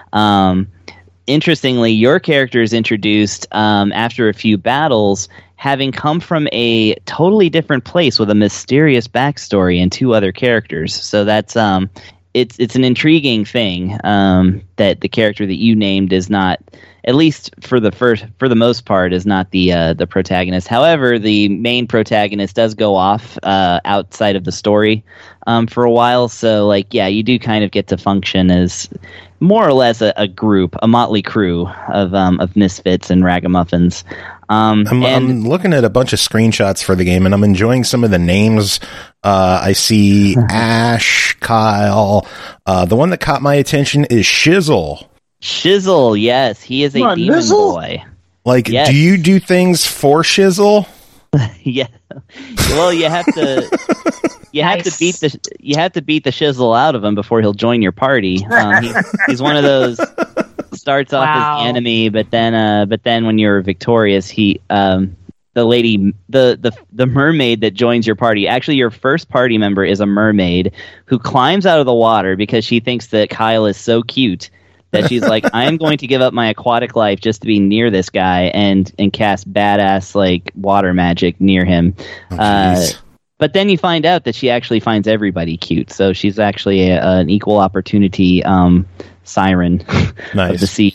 Um, interestingly, your character is introduced um, after a few battles, having come from a totally different place with a mysterious backstory and two other characters. So that's um, it's it's an intriguing thing um, that the character that you named is not, at least for the first for the most part, is not the uh, the protagonist. However, the main protagonist does go off uh, outside of the story um, for a while. So like, yeah, you do kind of get to function as more or less a, a group, a motley crew of um, of misfits and ragamuffins. Um, I'm, and, I'm looking at a bunch of screenshots for the game, and I'm enjoying some of the names. Uh, I see Ash, Kyle. Uh, the one that caught my attention is Shizzle. Shizzle, yes, he is a Come on, demon Nizzle? boy. Like, Yes. do you do things for Shizzle? Yeah. Well, you have to. You have Nice. to beat the you have to beat the shizzle out of him before he'll join your party. Um, he, he's one of those starts off Wow. as the enemy, but then uh, but then when you're victorious, he um, the lady the, the the mermaid that joins your party. Actually, your first party member is a mermaid who climbs out of the water because she thinks that Kyle is so cute that she's like, I am going to give up my aquatic life just to be near this guy and and cast badass like water magic near him. Oh, uh, jeez. But then you find out that she actually finds everybody cute. So she's actually a, an equal opportunity um, siren of the Nice. sea.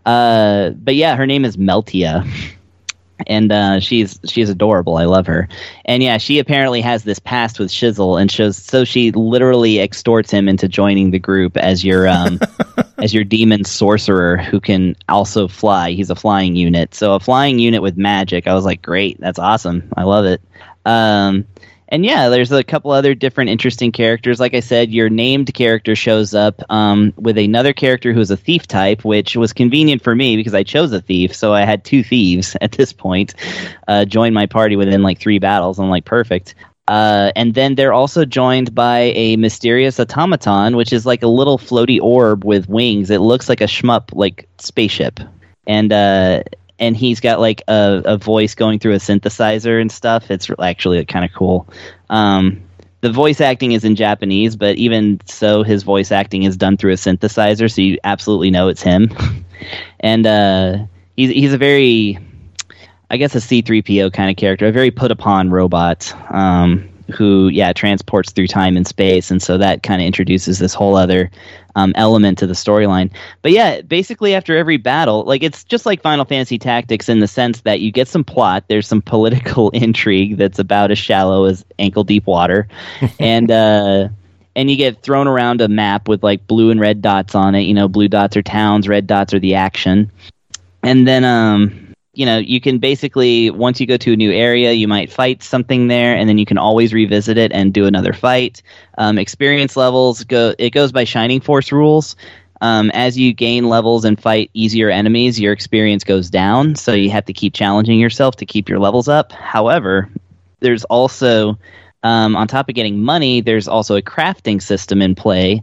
Uh, but yeah, her name is Meltia. And uh, she's she's adorable. I love her. And yeah, she apparently has this past with Shizzle, and shows, so she literally extorts him into joining the group as your um, as your demon sorcerer who can also fly. He's a flying unit. So a flying unit with magic. I was like, great, that's awesome. I love it. Um, And yeah, there's a couple other different interesting characters. Like I said, your named character shows up um, with another character who's a thief type, which was convenient for me because I chose a thief. So I had two thieves at this point uh, join my party within like three battles. I'm like, perfect. Uh, and then they're also joined by a mysterious automaton, which is like a little floaty orb with wings. It looks like a shmup, like spaceship. And uh, and he's got like a, a voice going through a synthesizer and stuff. It's actually kind of cool. Um, the voice acting is in Japanese, but even so, his voice acting is done through a synthesizer, so you absolutely know it's him. And uh, he's he's a very, I guess, a C three P O kind of character, a very put upon robot um, who, yeah, transports through time and space, and so that kind of introduces this whole other um, element to the storyline. But yeah, basically after every battle, like it's just like Final Fantasy Tactics in the sense that you get some plot, there's some political intrigue that's about as shallow as ankle deep water, and uh, and you get thrown around a map with like blue and red dots on it. You know, blue dots are towns, red dots are the action, and then um. You know, you can basically, once you go to a new area, you might fight something there, and then you can always revisit it and do another fight. Um, experience levels, go. It goes by Shining Force rules. Um, as you gain levels and fight easier enemies, your experience goes down, so you have to keep challenging yourself to keep your levels up. However, there's also, um, on top of getting money, there's also a crafting system in play.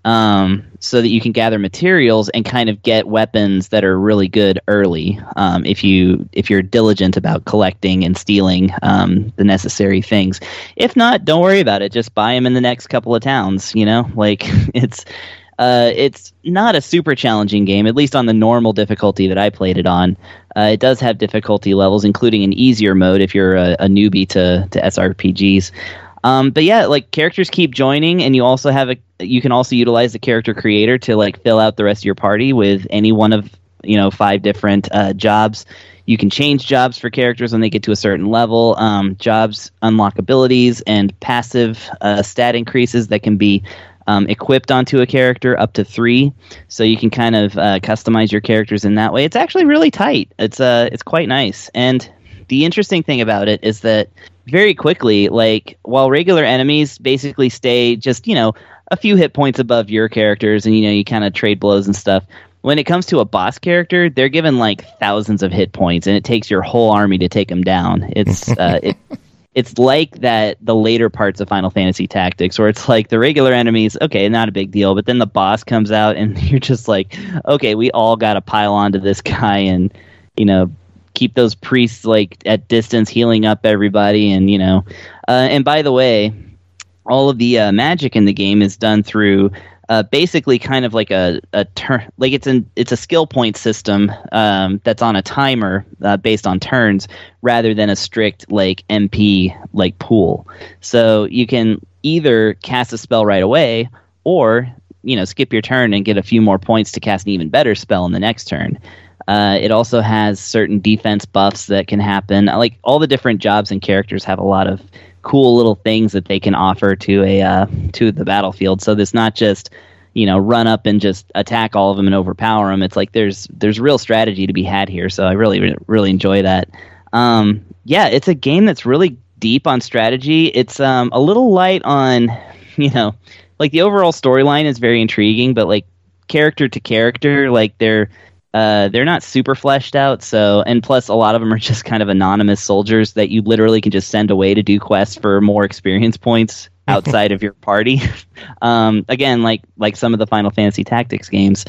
um, so that you can gather materials and kind of get weapons that are really good early. Um, if you if you're diligent about collecting and stealing um, the necessary things. If not, don't worry about it. Just buy them in the next couple of towns. You know, like it's uh, it's not a super challenging game, at least on the normal difficulty that I played it on. Uh, it does have difficulty levels, including an easier mode if you're a, a newbie to to S R P Gs. Um, but yeah, like characters keep joining, and you also have a. You can also utilize the character creator to like fill out the rest of your party with any one of you know five different uh, jobs. You can change jobs for characters when they get to a certain level. Um, jobs unlock abilities and passive uh, stat increases that can be um, equipped onto a character up to three. So you can kind of uh, customize your characters in that way. It's actually really tight. It's uh, it's quite nice. And the interesting thing about it is that very quickly, like, while regular enemies basically stay just, you know, a few hit points above your characters and, you know, you kind of trade blows and stuff, when it comes to a boss character, they're given, like, thousands of hit points, and it takes your whole army to take them down. It's, uh, it, it's like that the later parts of Final Fantasy Tactics, where it's like the regular enemies, okay, not a big deal, but then the boss comes out, and you're just like, okay, we all got to pile onto this guy and, you know, keep those priests like at distance healing up everybody. And you know uh, and by the way, all of the uh, magic in the game is done through uh, basically kind of like a, a turn like it's an it's a skill point system um, that's on a timer uh, based on turns rather than a strict like M P like pool. So you can either cast a spell right away or you know skip your turn and get a few more points to cast an even better spell in the next turn. Uh, it also has certain defense buffs that can happen. Like all the different jobs and characters have a lot of cool little things that they can offer to a uh, to the battlefield. So it's not just you know run up and just attack all of them and overpower them. It's like there's there's real strategy to be had here. So I really really enjoy that. Um, yeah, it's a game that's really deep on strategy. It's um, a little light on you know like the overall storyline is very intriguing, but like character to character, like they're Uh, they're not super fleshed out, so and plus a lot of them are just kind of anonymous soldiers that you literally can just send away to do quests for more experience points outside of your party. um, again, like like some of the Final Fantasy Tactics games.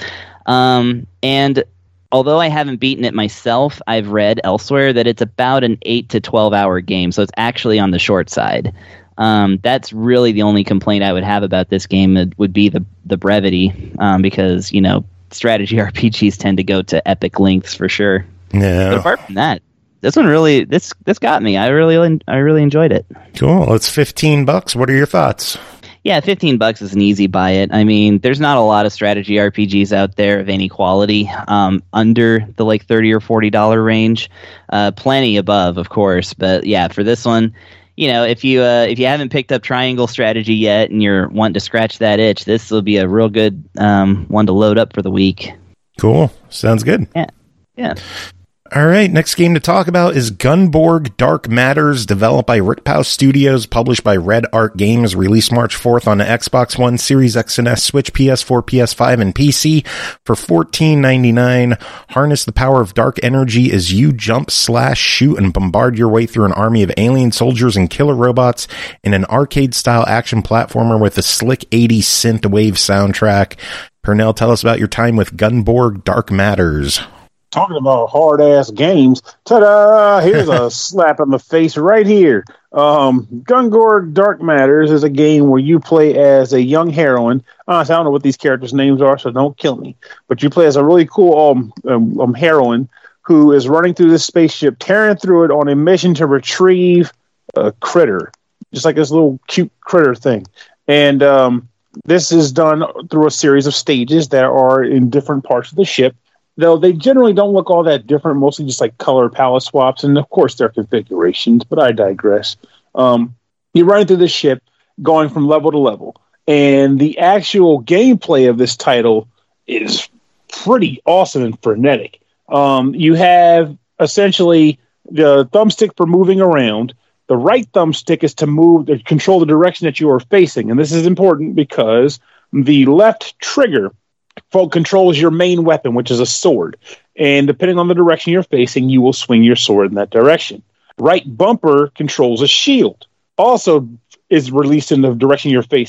Um, and although I haven't beaten it myself, I've read elsewhere that it's about an eight to twelve hour game, so it's actually on the short side. Um, that's really the only complaint I would have about this game. It would be the the brevity, um, because you know. Strategy R P Gs tend to go to epic lengths for sure. Yeah. But apart from that, this one really this this got me. I really I really enjoyed it. Cool. It's fifteen bucks. What are your thoughts? Yeah, fifteen bucks is an easy buy it. I mean, there's not a lot of strategy R P Gs out there of any quality um, under the like thirty or forty dollar range. Uh, plenty above, of course, but yeah, for this one. You know, if you uh, if you haven't picked up Triangle Strategy yet and you're wanting to scratch that itch, this will be a real good um, one to load up for the week. Cool. Sounds good. Yeah. Yeah. All right, next game to talk about is Gunborg Dark Matters, developed by Rickpow Studios, published by Red Art Games, released March fourth on the Xbox One, Series X and S, Switch, P S four, P S five, and P C for fourteen ninety-nine. Harness the power of dark energy as you jump, slash, shoot, and bombard your way through an army of alien soldiers and killer robots in an arcade-style action platformer with a slick eighties synth-wave soundtrack. Pernell, tell us about your time with Gunborg Dark Matters. Talking about hard ass games, ta-da! Here's a slap in the face right here. Um, Gunborg Dark Matters is a game where you play as a young heroine. Honestly, I don't know what these characters' names are, so don't kill me. But you play as a really cool um, um, um heroine who is running through this spaceship, tearing through it on a mission to retrieve a critter, just like this little cute critter thing. And um, this is done through a series of stages that are in different parts of the ship. Though they generally don't look all that different, mostly just like color palette swaps, and of course their configurations, but I digress. Um, you're running through the ship, going from level to level, and the actual gameplay of this title is pretty awesome and frenetic. Um, you have essentially the thumbstick for moving around. The right thumbstick is to move, to control the direction that you are facing, and this is important because the left trigger controls your main weapon, which is a sword. And depending on the direction you're facing, you will swing your sword in that direction. Right bumper controls a shield. Also is released in the direction you're facing.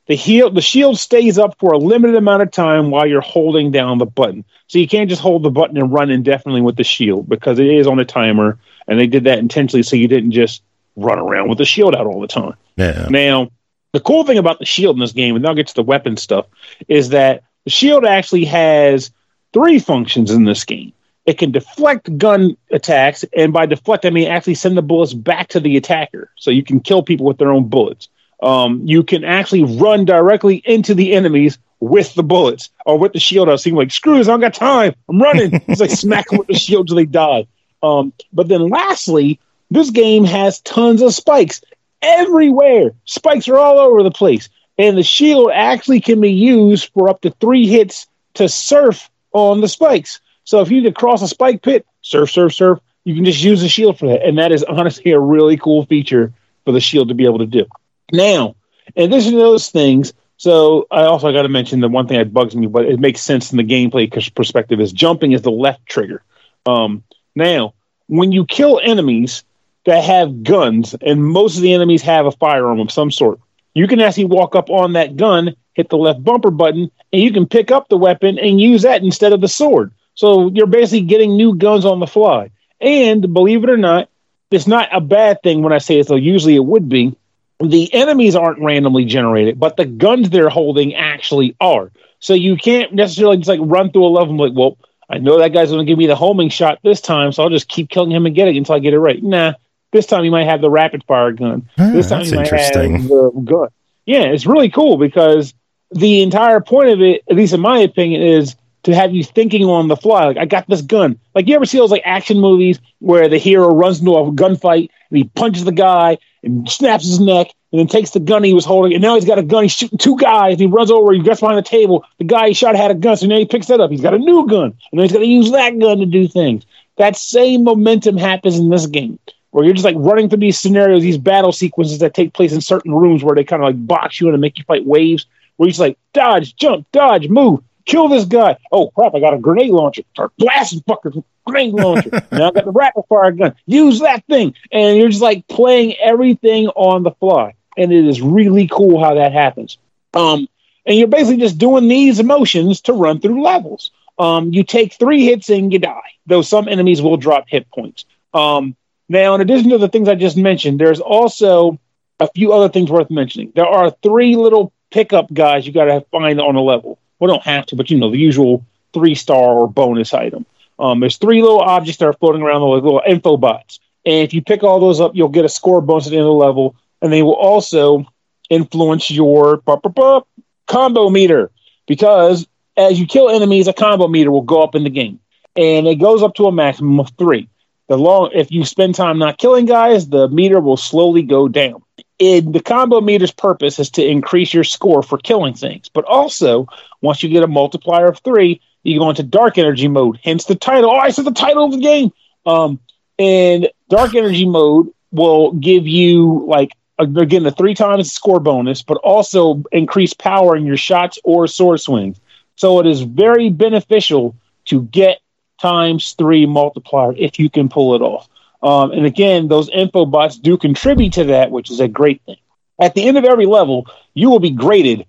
The heal, the shield stays up for a limited amount of time while you're holding down the button. So you can't just hold the button and run indefinitely with the shield because it is on a timer, and they did that intentionally so you didn't just run around with the shield out all the time. Yeah. Now, the cool thing about the shield in this game, and I'll get to the weapon stuff, is that the shield actually has three functions in this game. It can deflect gun attacks, and by deflect, I mean actually send the bullets back to the attacker, so you can kill people with their own bullets. Um, you can actually run directly into the enemies with the bullets or with the shield. I was thinking like, screw this, I don't got time. I'm running. It's like smack them with the shield till they die. Um, but then lastly, this game has tons of spikes everywhere. Spikes are all over the place. And the shield actually can be used for up to three hits to surf on the spikes. So if you need to cross a spike pit, surf, surf, surf, you can just use the shield for that. And that is honestly a really cool feature for the shield to be able to do. Now, in addition to those things, so I also got to mention the one thing that bugs me, but it makes sense in the gameplay perspective, is jumping is the left trigger. Um, now, when you kill enemies that have guns, and most of the enemies have a firearm of some sort, you can actually walk up on that gun, hit the left bumper button, and you can pick up the weapon and use that instead of the sword. So you're basically getting new guns on the fly. And believe it or not, it's not a bad thing when I say it, though usually it would be. The enemies aren't randomly generated, but the guns they're holding actually are. So you can't necessarily just like run through a level and be like, well, I know that guy's going to give me the homing shot this time, so I'll just keep killing him and get it until I get it right. Nah, this time you might have the rapid fire gun. Ah, this time that's you might interesting. have the gun. Yeah, it's really cool because the entire point of it, at least in my opinion, is to have you thinking on the fly. Like, I got this gun. Like, you ever see those like action movies where the hero runs into a gunfight and he punches the guy and snaps his neck and then takes the gun he was holding, and now he's got a gun. He's shooting two guys, and he runs over, he gets behind the table. The guy he shot had a gun, so now he picks that up. He's got a new gun, and then he's got to use that gun to do things. That same momentum happens in this game, where you're just like running through these scenarios, these battle sequences that take place in certain rooms where they kind of like box you in and make you fight waves, where you're just like, dodge, jump, dodge, move, kill this guy. Oh, crap, I got a grenade launcher. Start blasting fuckers with a grenade launcher. Now I got the rapid fire gun. Use that thing. And you're just like playing everything on the fly. And it is really cool how that happens. Um, and you're basically just doing these motions to run through levels. Um, you take three hits and you die, though some enemies will drop hit points. Um, now, in addition to the things I just mentioned, there's also a few other things worth mentioning. There are three little pickup guys you got to find on a level. Well, don't have to, but you know, the usual three-star or bonus item. Um, there's three little objects that are floating around, the little info bots. And if you pick all those up, you'll get a score bonus at the end of the level. And they will also influence your bah, bah, bah, combo meter, because as you kill enemies, a combo meter will go up in the game, and it goes up to a maximum of three. The long, if you spend time not killing guys, the meter will slowly go down. It, the combo meter's purpose is to increase your score for killing things, but also once you get a multiplier of three, you go into dark energy mode. Hence the title. Oh, I said the title of the game. Um, and dark energy mode will give you like. Again, the three times score bonus, but also increase power in your shots or sword swings. So it is very beneficial to get times three multiplier if you can pull it off. Um, and again, those info bots do contribute to that, which is a great thing. At the end of every level, you will be graded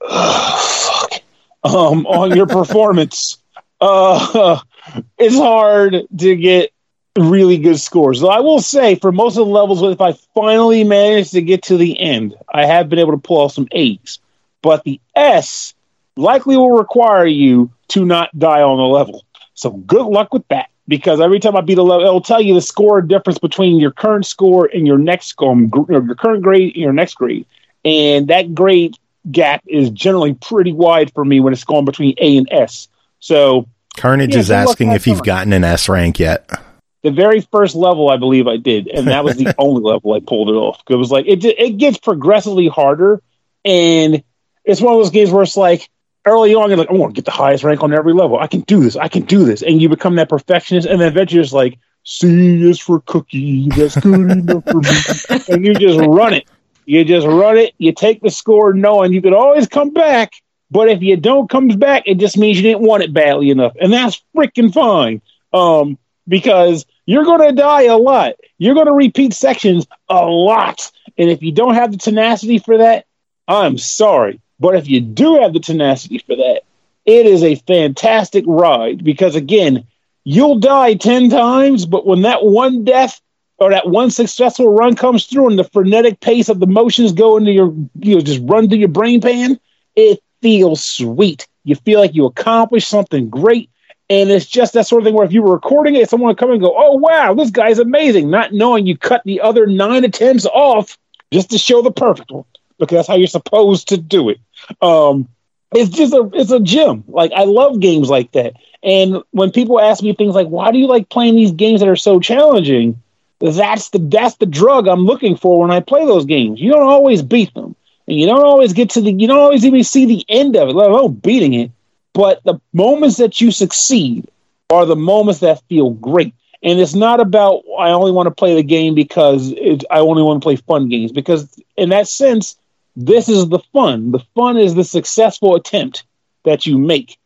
fuck, um, on your performance. Uh, it's hard to get really good scores. So I will say, for most of the levels, if I finally manage to get to the end, I have been able to pull off some A's. But the S likely will require you to not die on the level. So good luck with that, because every time I beat a level, it'll tell you the score difference between your current score and your next score, your current grade and your next grade. And that grade gap is generally pretty wide for me when it's going between A and S. So Carnage yeah, is asking if you've gotten an S rank yet. The very first level, I believe I did, and that was the only level I pulled it off. It was like it it gets progressively harder, and it's one of those games where it's like early on you're like, I want to get the highest rank on every level. I can do this. I can do this, and you become that perfectionist, and then eventually you're just like, C is for cookie, that's good enough for me, and you just run it. You just run it. You take the score, knowing you can always come back, but if you don't come back, it just means you didn't want it badly enough, and that's freaking fine. Um. Because you're going to die a lot. You're going to repeat sections a lot. And if you don't have the tenacity for that, I'm sorry. But if you do have the tenacity for that, it is a fantastic ride because, again, you'll die ten times, but when that one death or that one successful run comes through and the frenetic pace of the motions go into your, you know, just run through your brain pan, it feels sweet. You feel like you accomplished something great. And it's just that sort of thing where if you were recording it, someone would come and go, oh, wow, this guy's amazing. Not knowing you cut the other nine attempts off just to show the perfect one, because that's how you're supposed to do it. Um, it's just a, it's a gem. Like, I love games like that. And when people ask me things like, why do you like playing these games that are so challenging? That's the, that's the drug I'm looking for when I play those games. You don't always beat them. And you don't always get to the, you don't always even see the end of it, let alone beating it. But the moments that you succeed are the moments that feel great. And it's not about, I only want to play the game because it, I only want to play fun games. Because in that sense, this is the fun. The fun is the successful attempt that you make.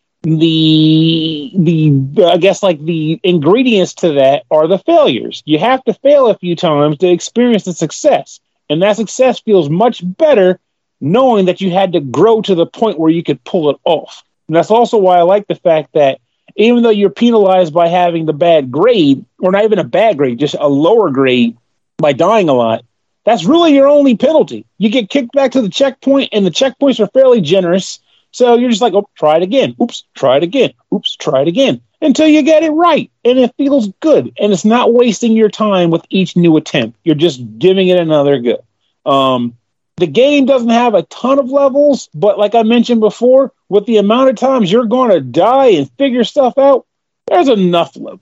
The, the I guess, like, the ingredients to that are the failures. You have to fail a few times to experience the success. And that success feels much better knowing that you had to grow to the point where you could pull it off. And that's also why I like the fact that even though you're penalized by having the bad grade, or not even a bad grade, just a lower grade by dying a lot, that's really your only penalty. You get kicked back to the checkpoint, and the checkpoints are fairly generous. So you're just like, oh, try it again. Oops, try it again. Oops, try it again. Until you get it right. And it feels good. And it's not wasting your time with each new attempt. You're just giving it another go. Um, the game doesn't have a ton of levels, but like I mentioned before, with the amount of times you're going to die and figure stuff out, there's enough levels.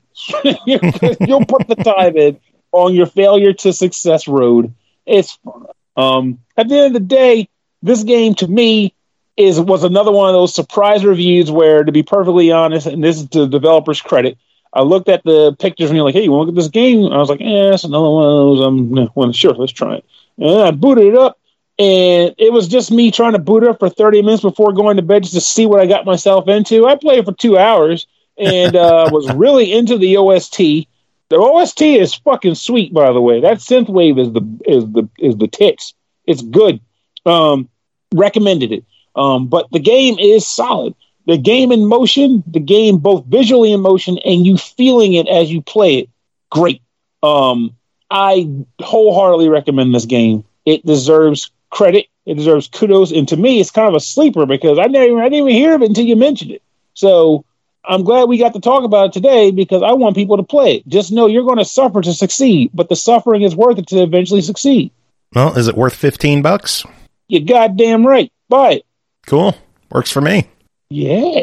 You'll put the time in on your failure to success road. It's fun. Um, at the end of the day, this game to me is was another one of those surprise reviews where, to be perfectly honest, and this is to the developer's credit, I looked at the pictures and you're like, hey, you want to look at this game? And I was like, eh, it's another one of those. I'm um, well, sure, let's try it. And I booted it up. And it was just me trying to boot it up for thirty minutes before going to bed just to see what I got myself into. I played for two hours and uh, was really into the O S T. The O S T is fucking sweet, by the way. That synthwave is the is the is the tits. It's good. Um, recommended it. Um, but the game is solid. The game in motion, the game both visually in motion and you feeling it as you play it, great. Um, I wholeheartedly recommend this game. It deserves credit. It deserves kudos. And to me, it's kind of a sleeper because I didn't even, I didn't even hear of it until you mentioned it. So I'm glad we got to talk about it today because I want people to play it. Just know you're going to suffer to succeed, but the suffering is worth it to eventually succeed. Well, is it worth fifteen bucks? You're goddamn right. Buy it. Cool. Works for me. Yeah.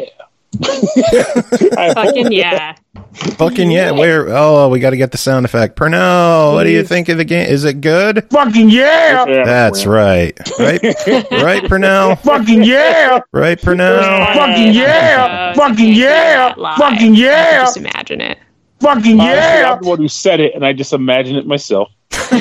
Fucking yeah. Fucking yeah. Where? Oh, we got to get the sound effect. Pernell, what do you think of the game? Is it good? Fucking yeah. That's right. Right? Right, Pernell? Fucking yeah. Right, Pernell? Fucking yeah. Fucking yeah. Fucking yeah. Just imagine it. Fucking yeah. I'm the one who said it, and I just imagine it myself.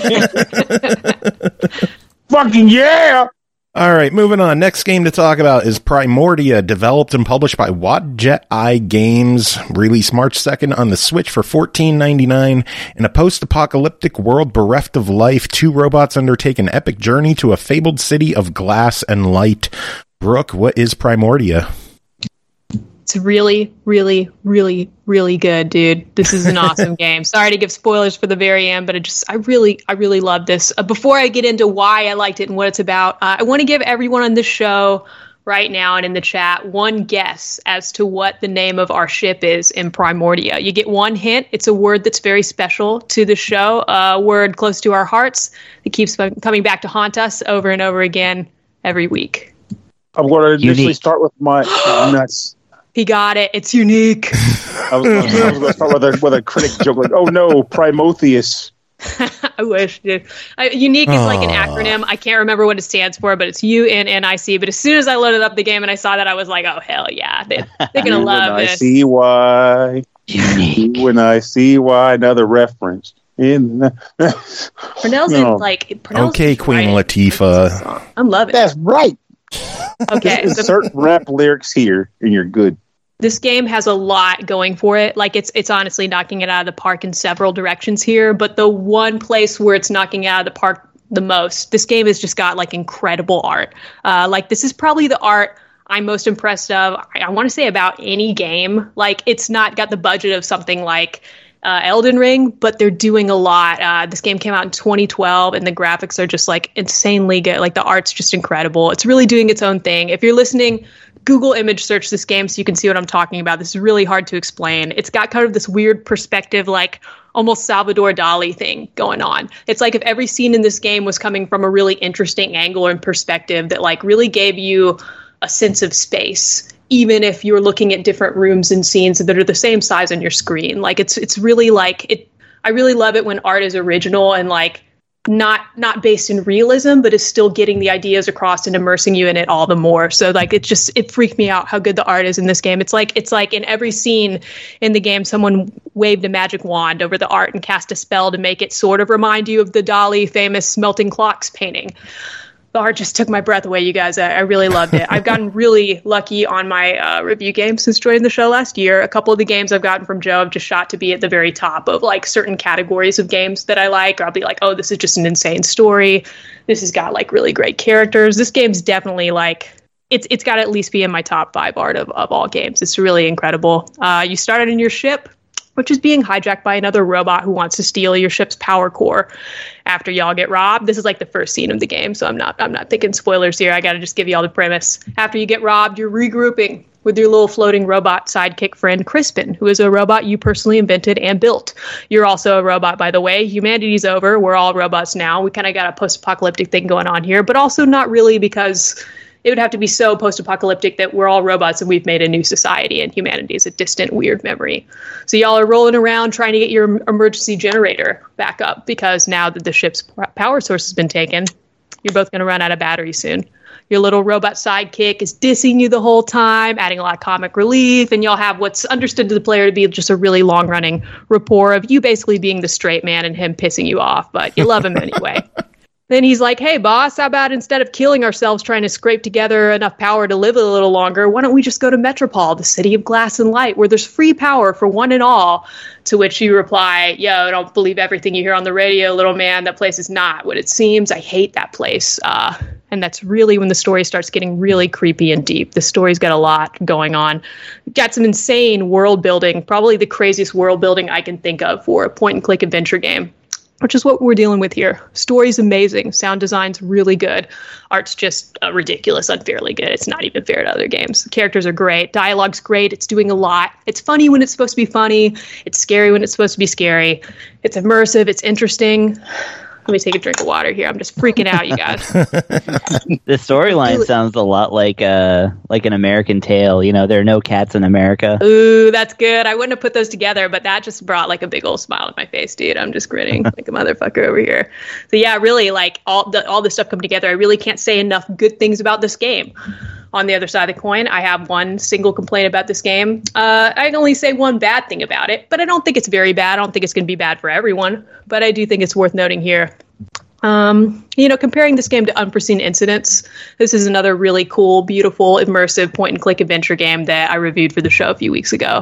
Fucking yeah. All right, moving on. Next game to talk about is Primordia, developed and published by Wadjet Eye Games, released March second on the Switch for fourteen ninety-nine. In a post-apocalyptic world bereft of life, two robots undertake an epic journey to a fabled city of glass and light. Brooke, what is Primordia? It's really, really, really, really good, dude. This is an awesome game. Sorry to give spoilers for the very end, but I just, I really, I really love this. Uh, before I get into why I liked it and what it's about, uh, I want to give everyone on this show right now and in the chat one guess as to what the name of our ship is in Primordia. You get one hint. It's a word that's very special to the show, a word close to our hearts that keeps coming back to haunt us over and over again every week. I'm going to initially unique. start with my nuts. He got it. It's unique. I was, I was, I was going to start with a, with a critic joke like, oh no, Primotheus. I wish, dude. Uh, unique is like an acronym. I can't remember what it stands for, but it's U N N I C. But as soon as I loaded up the game and I saw that, I was like, oh, hell yeah. They, they're going to love this. I see why. Unique. When I see why, another reference. In the, Pernell's no. in like... Pernell's okay, Queen right. Latifah. I'm loving it. That's right. Okay. Just insert rap lyrics here, and you're good. This game has a lot going for it. Like it's it's honestly knocking it out of the park in several directions here. But the one place where it's knocking it out of the park the most. This game has just got like incredible art. Uh, like this is probably the art I'm most impressed of. I, I want to say about any game. Like it's not got the budget of something like uh, Elden Ring, but they're doing a lot. Uh, this game came out in twenty twelve, and the graphics are just like insanely good. Like the art's just incredible. It's really doing its own thing. If you're listening, Google image search this game so you can see what I'm talking about. This is really hard to explain. It's got kind of this weird perspective, like almost Salvador Dali thing going on. It's like if every scene in this game was coming from a really interesting angle and perspective that like really gave you a sense of space, even if you're looking at different rooms and scenes that are the same size on your screen. Like it's it's really like it. I really love it when art is original and like not not based in realism, but is still getting the ideas across and immersing you in it all the more. So like it just it freaked me out how good the art is in this game. It's like it's like in every scene in the game, someone waved a magic wand over the art and cast a spell to make it sort of remind you of the Dali famous Melting Clocks painting. The art just took my breath away, you guys. I, I really loved it. I've gotten really lucky on my uh, review games since joining the show last year. A couple of the games I've gotten from Joe have just shot to be at the very top of like certain categories of games that I like. Or I'll be like, oh, this is just an insane story. This has got like really great characters. This game's definitely like, it's it's got to at least be in my top five art of, of all games. It's really incredible. Uh, you started in your ship, which is being hijacked by another robot who wants to steal your ship's power core after y'all get robbed. This is like the first scene of the game, so I'm not I'm not thinking spoilers here. I got to just give you all the premise. After you get robbed, you're regrouping with your little floating robot sidekick friend Crispin, who is a robot you personally invented and built. You're also a robot, by the way. Humanity's over. We're all robots now. We kind of got a post-apocalyptic thing going on here, but also not really, because it would have to be so post-apocalyptic that we're all robots and we've made a new society and humanity is a distant, weird memory. So y'all are rolling around trying to get your emergency generator back up, because now that the ship's power source has been taken, you're both going to run out of battery soon. Your little robot sidekick is dissing you the whole time, adding a lot of comic relief, and y'all have what's understood to the player to be just a really long-running rapport of you basically being the straight man and him pissing you off, but you love him anyway. Then he's like, hey, boss, how about instead of killing ourselves trying to scrape together enough power to live a little longer, why don't we just go to Metropole, the city of glass and light, where there's free power for one and all? To which you reply, yo, don't believe everything you hear on the radio, little man. That place is not what it seems. I hate that place. Uh, and that's really when the story starts getting really creepy and deep. The story's got a lot going on. Got some insane world building, probably the craziest world building I can think of for a point-and-click adventure game, which is what we're dealing with here. Story's amazing. Sound design's really good. Art's just uh, ridiculous, unfairly good. It's not even fair to other games. The characters are great. Dialogue's great. It's doing a lot. It's funny when it's supposed to be funny. It's scary when it's supposed to be scary. It's immersive. It's interesting. Let me take a drink of water here. I'm just freaking out, you guys. The storyline sounds a lot like uh like an American Tale. You know, there are no cats in America. Ooh, that's good. I wouldn't have put those together, but that just brought like a big old smile on my face, dude. I'm just grinning like a motherfucker over here. So yeah, really, like all the all this stuff come together. I really can't say enough good things about this game. On the other side of the coin, I have one single complaint about this game. Uh, I can only say one bad thing about it, but I don't think it's very bad. I don't think it's going to be bad for everyone, but I do think it's worth noting here. Um, you know, comparing this game to Unforeseen Incidents, this is another really cool, beautiful, immersive point-and-click adventure game that I reviewed for the show a few weeks ago.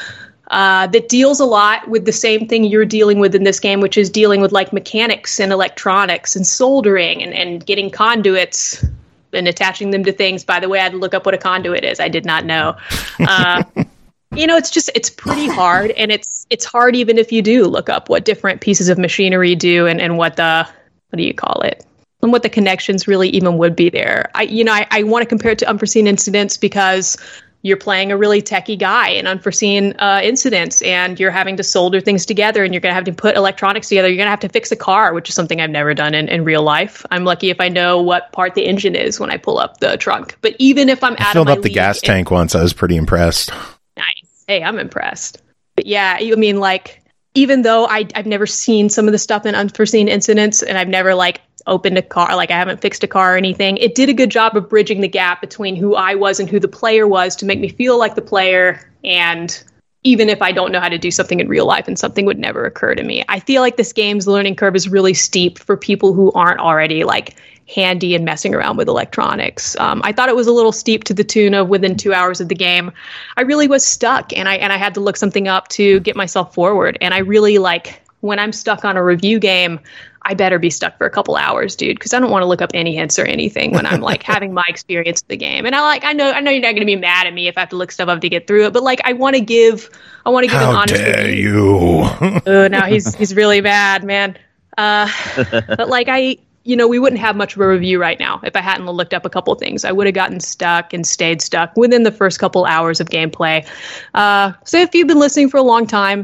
Uh, that deals a lot with the same thing you're dealing with in this game, which is dealing with like mechanics and electronics and soldering and, and getting conduits and attaching them to things. By the way, I had to look up what a conduit is. I did not know. Uh, you know, it's just, it's pretty hard, and it's it's hard even if you do look up what different pieces of machinery do and, and what the, what do you call it? And what the connections really even would be there. I, you know, I, I want to compare it to Unforeseen Incidents because you're playing a really techie guy in Unforeseen uh, Incidents, and you're having to solder things together, and you're going to have to put electronics together. You're going to have to fix a car, which is something I've never done in, in real life. I'm lucky if I know what part the engine is when I pull up the trunk. But even if I'm I out filled of my up the league gas and- tank once. I was pretty impressed. Nice. Hey, I'm impressed. But yeah, I mean, like, even though I, I've never seen some of the stuff in Unforeseen Incidents, and I've never, like, opened a car, like I haven't fixed a car or anything, it did a good job of bridging the gap between who I was and who the player was to make me feel like the player, and even if I don't know how to do something in real life and something would never occur to me. I feel like this game's learning curve is really steep for people who aren't already like handy and messing around with electronics. Um, I thought it was a little steep to the tune of within two hours of the game, I really was stuck, and I and I had to look something up to get myself forward. And I really like, when I'm stuck on a review game, I better be stuck for a couple hours, dude, because I don't want to look up any hints or anything when I'm like having my experience of the game. And I like, I know, I know you're not going to be mad at me if I have to look stuff up to get through it, but like, I want to give, I want to give How an honest dare review. you? Oh, now he's he's really mad, man. Uh, but like, I, you know, we wouldn't have much of a review right now if I hadn't looked up a couple things. I would have gotten stuck and stayed stuck within the first couple hours of gameplay. Uh, so if you've been listening for a long time,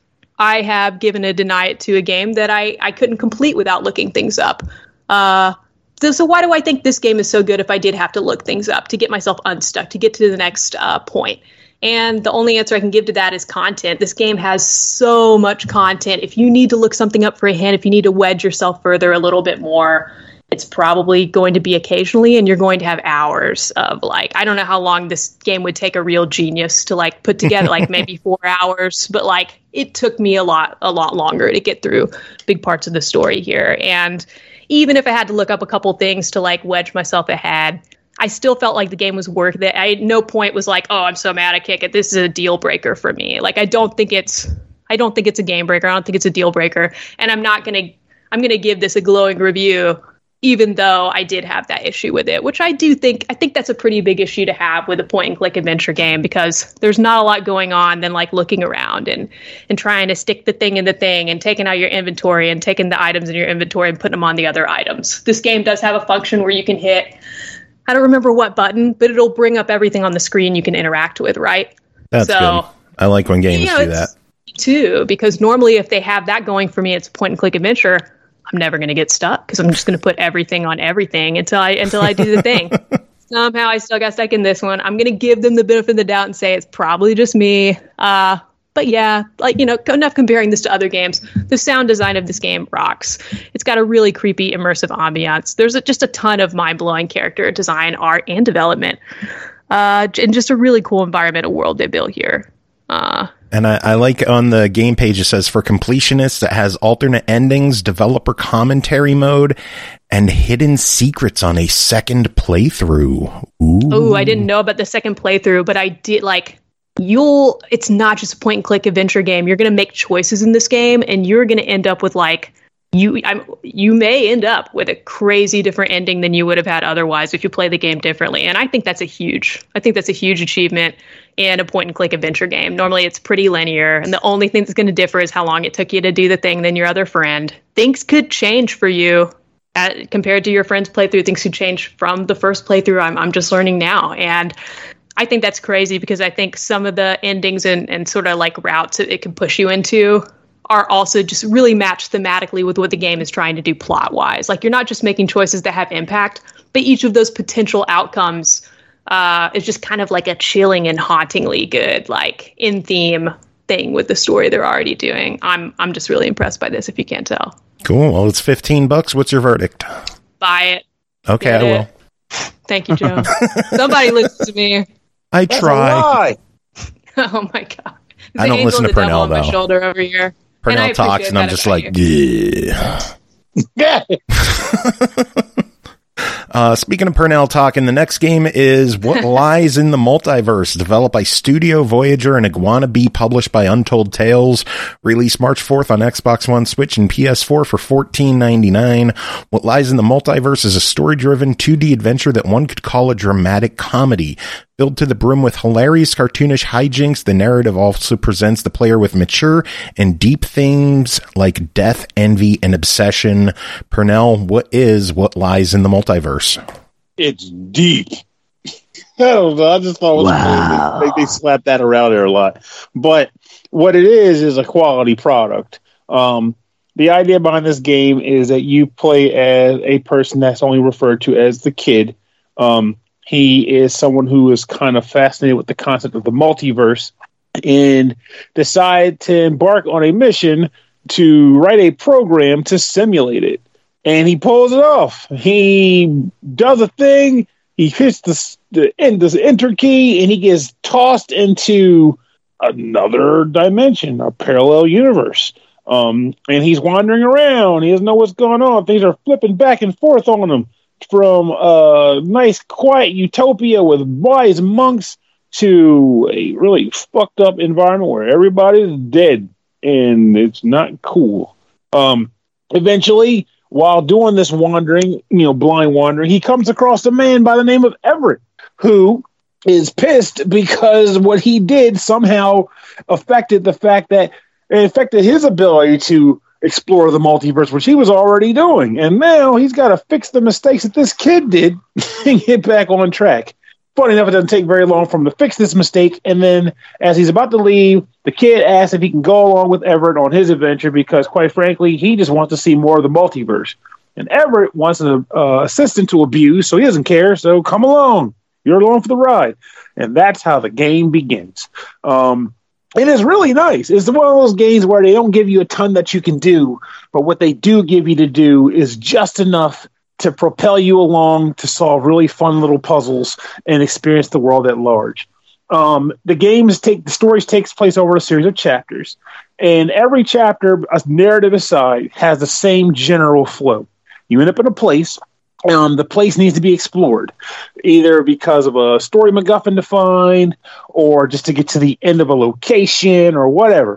I have given a deny it to a game that I, I couldn't complete without looking things up. Uh, so, so why do I think this game is so good if I did have to look things up to get myself unstuck, to get to the next uh, point? And the only answer I can give to that is content. This game has so much content. If you need to look something up for a hint, if you need to wedge yourself further a little bit more, it's probably going to be occasionally, and you're going to have hours of like, I don't know how long this game would take a real genius to like put together, like maybe four hours, but like it took me a lot, a lot longer to get through big parts of the story here. And even if I had to look up a couple things to like wedge myself ahead, I still felt like the game was worth it. I at no point was like, oh, I'm so mad I can't get this. Is a deal breaker for me. Like, I don't think it's, I don't think it's a game breaker. I don't think it's a deal breaker. And I'm not going to, I'm going to give this a glowing review, even though I did have that issue with it, which I do think, I think that's a pretty big issue to have with a point and click adventure game, because there's not a lot going on than like looking around and, and trying to stick the thing in the thing and taking out your inventory and taking the items in your inventory and putting them on the other items. This game does have a function where you can hit, I don't remember what button, but it'll bring up everything on the screen you can interact with, right? That's so, good. I like when games you know, do that. Too, because normally if they have that going for me, it's a point and click adventure. I'm never going to get stuck because I'm just going to put everything on everything until I until I do the thing. Somehow I still got stuck in this one. I'm going to give them the benefit of the doubt and say it's probably just me. Uh, But yeah, like, you know, enough comparing this to other games. The sound design of this game rocks. It's got a really creepy, immersive ambiance. There's a, just a ton of mind-blowing character design, art, and development. Uh, and just a really cool environmental world they built here. Uh, and I, I like on the game page, it says for completionists, it has alternate endings, developer commentary mode, and hidden secrets on a second playthrough. Ooh. Oh, I didn't know about the second playthrough, but I did like... You'll, it's not just a point and click adventure game. You're going to make choices in this game, and you're going to end up with like, you, I'm, you may end up with a crazy different ending than you would have had otherwise if you play the game differently. And I think that's a huge, I think that's a huge achievement in a point and click adventure game. Normally it's pretty linear, and the only thing that's going to differ is how long it took you to do the thing than your other friend. Things could change for you at, compared to your friend's playthrough. Things could change from the first playthrough. I'm, I'm just learning now. And I think that's crazy because I think some of the endings and, and sort of like routes that it can push you into are also just really matched thematically with what the game is trying to do plot wise. Like, you're not just making choices that have impact, but each of those potential outcomes uh, is just kind of like a chilling and hauntingly good, like in theme thing with the story they're already doing. I'm I'm just really impressed by this, if you can't tell. Cool. Well, it's fifteen bucks. What's your verdict? Buy it. Okay, Get I it. will. Thank you, Joe. Somebody listen to me. I try. Oh my god! There's I don't an listen angel to and the devil Purnell, on my though. shoulder over here. And Purnell I talks, appreciate and I'm that just about like, you. yeah. Yeah. Uh, speaking of Purnell talking, the next game is What Lies in the Multiverse, developed by Studio Voyager and Iguana Bee, published by Untold Tales, released March fourth on Xbox One, Switch, and P S four for fourteen ninety-nine. What Lies in the Multiverse is a story-driven two D adventure that one could call a dramatic comedy. Filled to the brim with hilarious cartoonish hijinks, the narrative also presents the player with mature and deep themes like death, envy, and obsession. Purnell, what is What Lies in the Multiverse? It's deep. I don't know. I just thought it was Wow. funny. They, they slapped that around there a lot. But what it is is a quality product. Um, the idea behind this game is that you play as a person that's only referred to as the Kid. Um, he is someone who is kind of fascinated with the concept of the multiverse and decide to embark on a mission to write a program to simulate it. And he pulls it off. He does a thing. He hits the, the, the enter key, and he gets tossed into another dimension, a parallel universe. Um, and he's wandering around. He doesn't know what's going on. Things are flipping back and forth on him. From a nice, quiet utopia with wise monks to a really fucked up environment where everybody's dead and it's not cool. Um, eventually, while doing this wandering, you know, blind wandering, he comes across a man by the name of Everett, who is pissed because what he did somehow affected the fact that it affected his ability to explore the multiverse, which he was already doing. And now he's got to fix the mistakes that this kid did and get back on track. Funny enough, it doesn't take very long for him to fix this mistake. And then as he's about to leave, the kid asks if he can go along with Everett on his adventure because, quite frankly, he just wants to see more of the multiverse. And Everett wants an uh, assistant to abuse, so he doesn't care. So come along. You're along for the ride. And that's how the game begins. Um, it is really nice. It's one of those games where they don't give you a ton that you can do, but what they do give you to do is just enough to propel you along to solve really fun little puzzles and experience the world at large. Um, the games take the stories takes place over a series of chapters, and every chapter, a narrative aside, has the same general flow. You end up in a place. Um, the place needs to be explored, either because of a story MacGuffin to find, or just to get to the end of a location, or whatever.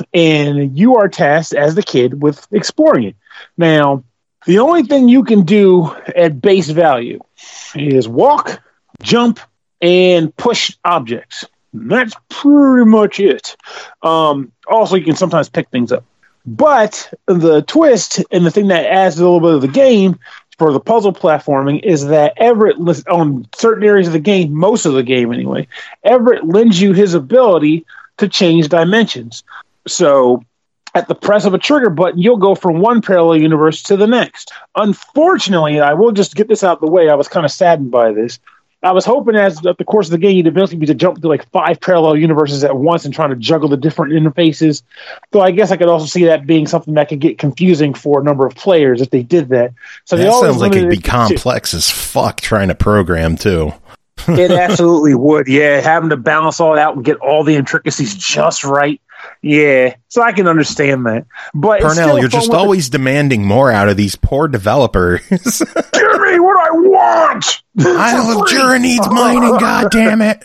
And you are tasked as the kid with exploring it. Now, the only thing you can do at base value is walk, jump, and push objects. And that's pretty much it. Um, also, you can sometimes pick things up. But the twist and the thing that adds a little bit of the game for the puzzle platforming is that Everett, on certain areas of the game, most of the game anyway, Everett lends you his ability to change dimensions. So at the press of a trigger button, you'll go from one parallel universe to the next. Unfortunately, I will just get this out of the way. I was kind of saddened by this. I was hoping as at the course of the game, you'd eventually be to jump to like five parallel universes at once and trying to juggle the different interfaces. So I guess I could also see that being something that could get confusing for a number of players if they did that. So that sounds like it'd be complex as fuck trying to program too. It absolutely would. Yeah, having to balance all out and get all the intricacies just right. Yeah, so I can understand that. But Pernell, you're just always the... demanding more out of these poor developers. Give me what I want! I love Jura needs mining, goddammit.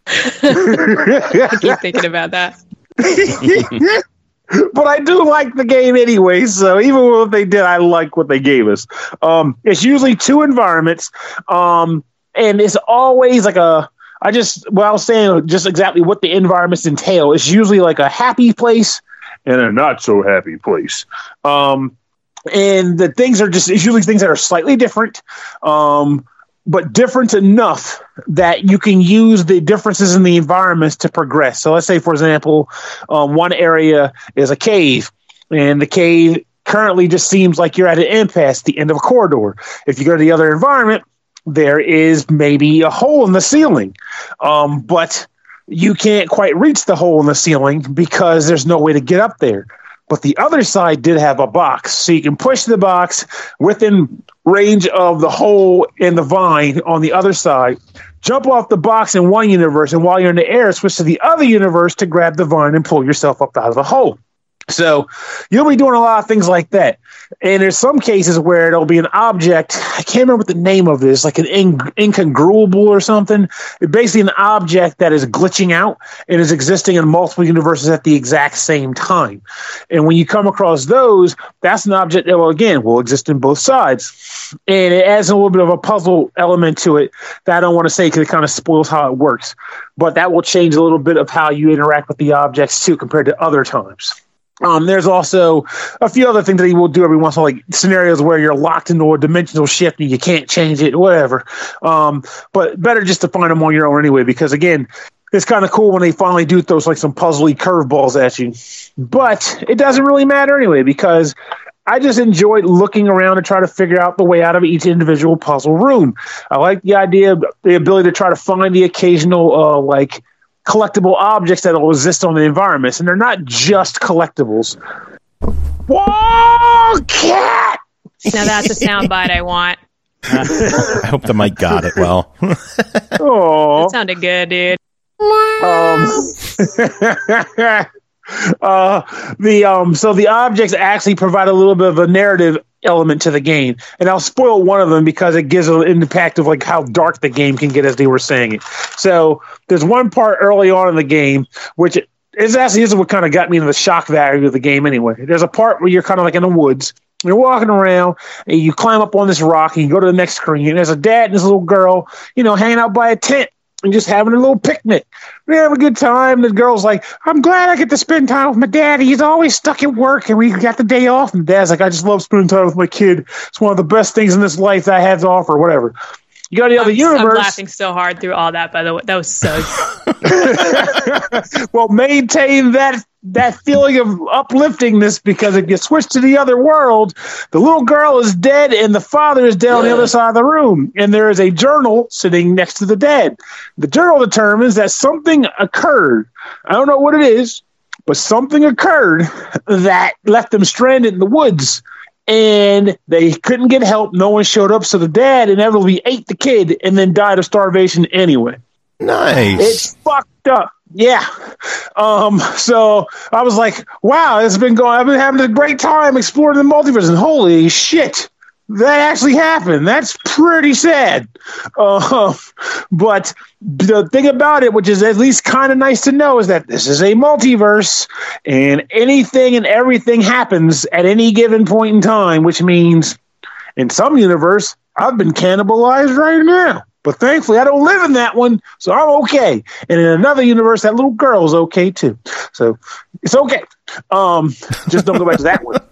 I keep thinking about that. But I do like the game anyway, so even if they did, I like what they gave us. Um, it's usually two environments, um, and it's always like a... I just, well, I was saying just exactly what the environments entail. It's usually like a happy place and a not so happy place. Um, and the things are just, it's usually things that are slightly different, um, but different enough that you can use the differences in the environments to progress. So let's say, for example, um, one area is a cave, and the cave currently just seems like you're at an impasse, the end of a corridor. If you go to the other environment, there is maybe a hole in the ceiling, um, but you can't quite reach the hole in the ceiling because there's no way to get up there. But the other side did have a box, so you can push the box within range of the hole in the vine on the other side, jump off the box in one universe, and while you're in the air, switch to the other universe to grab the vine and pull yourself up out of the hole. So you'll be doing a lot of things like that. And there's some cases where it'll be an object. I can't remember what the name of it is, like an in- incongruable or something. It's basically an object that is glitching out and is existing in multiple universes at the exact same time. And when you come across those, that's an object that, well, again, will exist in both sides. And it adds a little bit of a puzzle element to it that I don't want to say because it kind of spoils how it works. But that will change a little bit of how you interact with the objects, too, compared to other times. Um, there's also a few other things that he will do every once in a while, like scenarios where you're locked into a dimensional shift and you can't change it, whatever. Um, but better just to find them on your own anyway, because again, it's kind of cool when they finally do throw like some puzzly curveballs at you. But it doesn't really matter anyway, because I just enjoyed looking around and try to figure out the way out of each individual puzzle room. I like the idea of the ability to try to find the occasional, uh, like, collectible objects that will exist on the environments, and they're not just collectibles. Whoa, cat! Now that's a soundbite I want. I hope the mic got it well. Oh, that sounded good, dude. Um, uh, the um, so the objects actually provide a little bit of a narrative element to the game, and I'll spoil one of them because it gives an impact of like how dark the game can get, as they were saying it. So there's one part early on in the game which is actually this is what kind of got me into the shock value of the game anyway. There's a part where you're kind of like in the woods You're walking around, and you climb up on this rock, and you go to the next screen, and there's a dad and this little girl, you know, hanging out by a tent and just having a little picnic. We have a good time. The girl's like, I'm glad I get to spend time with my daddy. He's always stuck at work, and we got the day off. And Dad's like, I just love spending time with my kid. It's one of the best things in this life that I have to offer, whatever. You go to the other I'm, universe. I'm laughing so hard through all that, by the way. That was so well, maintain that that feeling of upliftingness, because if you switch to the other world, the little girl is dead and the father is dead on the other side of the room. And there is a journal sitting next to the dead. The journal determines that something occurred. I don't know what it is, but something occurred that left them stranded in the woods. And they couldn't get help. No one showed up. So the dad inevitably ate the kid and then died of starvation anyway. Nice. It's fucked up. Yeah. Um, so I was like, wow, it's been going, I've been having a great time exploring the multiverse, and holy shit, that actually happened. That's pretty sad. Uh, but the thing about it, which is at least kind of nice to know, is that this is a multiverse, and anything and everything happens at any given point in time, which means in some universe, I've been cannibalized right now. But thankfully, I don't live in that one, so I'm okay. And in another universe, that little girl is okay, too. So it's okay. Um, just don't go back to that one.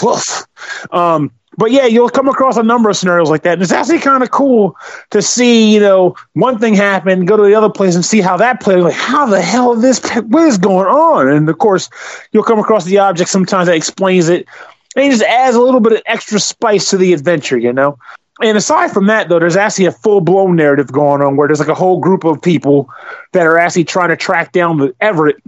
um, but, yeah, you'll come across a number of scenarios like that. And it's actually kind of cool to see, you know, one thing happen, go to the other place and see how that plays. Like, how the hell is this? What is going on? And, of course, you'll come across the object sometimes that explains it. And it just adds a little bit of extra spice to the adventure, you know? And aside from that, though, there's actually a full-blown narrative going on where there's like a whole group of people that are actually trying to track down the Everett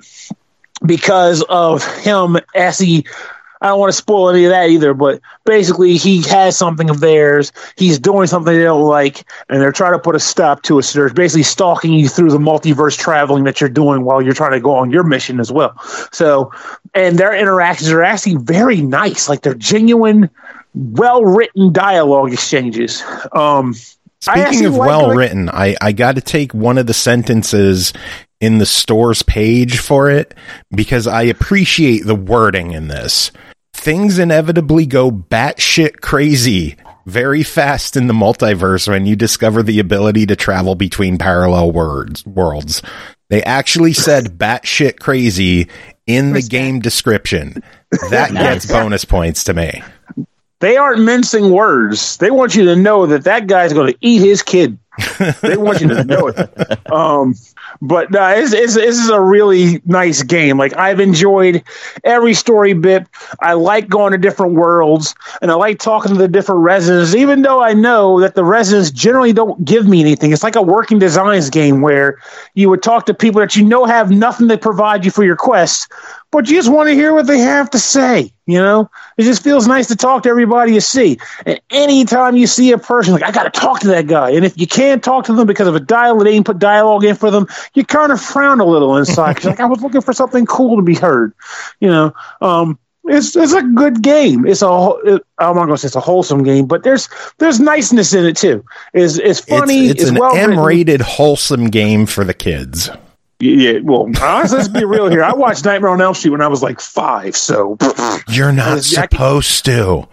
because of him actually, I don't want to spoil any of that either, but basically he has something of theirs. He's doing something they don't like, and they're trying to put a stop to it. So they're basically stalking you through the multiverse traveling that you're doing while you're trying to go on your mission as well. So, and their interactions are actually very nice. Like, they're genuine, well-written dialogue exchanges. Um, Speaking of like, well-written, like, I, I got to take one of the sentences in the store's page for it because I appreciate the wording in this. Things inevitably go batshit crazy very fast in the multiverse when you discover the ability to travel between parallel words, worlds. They actually said batshit crazy in the game description. That Nice. gets bonus points to me. They aren't mincing words. They want you to know that that guy's going to eat his kid. They want you to know it. Um, but no, it's, it's, this is a really nice game. Like, I've enjoyed every story bit. I like going to different worlds, and I like talking to the different residents, even though I know that the residents generally don't give me anything. It's like a working designs game where you would talk to people that you know have nothing to provide you for your quests, but you just want to hear what they have to say. You know, it just feels nice to talk to everybody you see. And anytime you see a person, like, I got to talk to that guy. And if you can't talk to them because of a dialogue, they didn't put dialogue in for them, you kind of frown a little inside. Cause like, I was looking for something cool to be heard. You know, um, it's it's a good game. It's a it, I'm not gonna say it's a wholesome game, but there's there's niceness in it too. It's it's funny. It's, it's, it's an well M-rated wholesome game for the kids. Yeah, well, honestly, let's be real here. I watched Nightmare on Elm Street when I was like five, so You're not supposed to.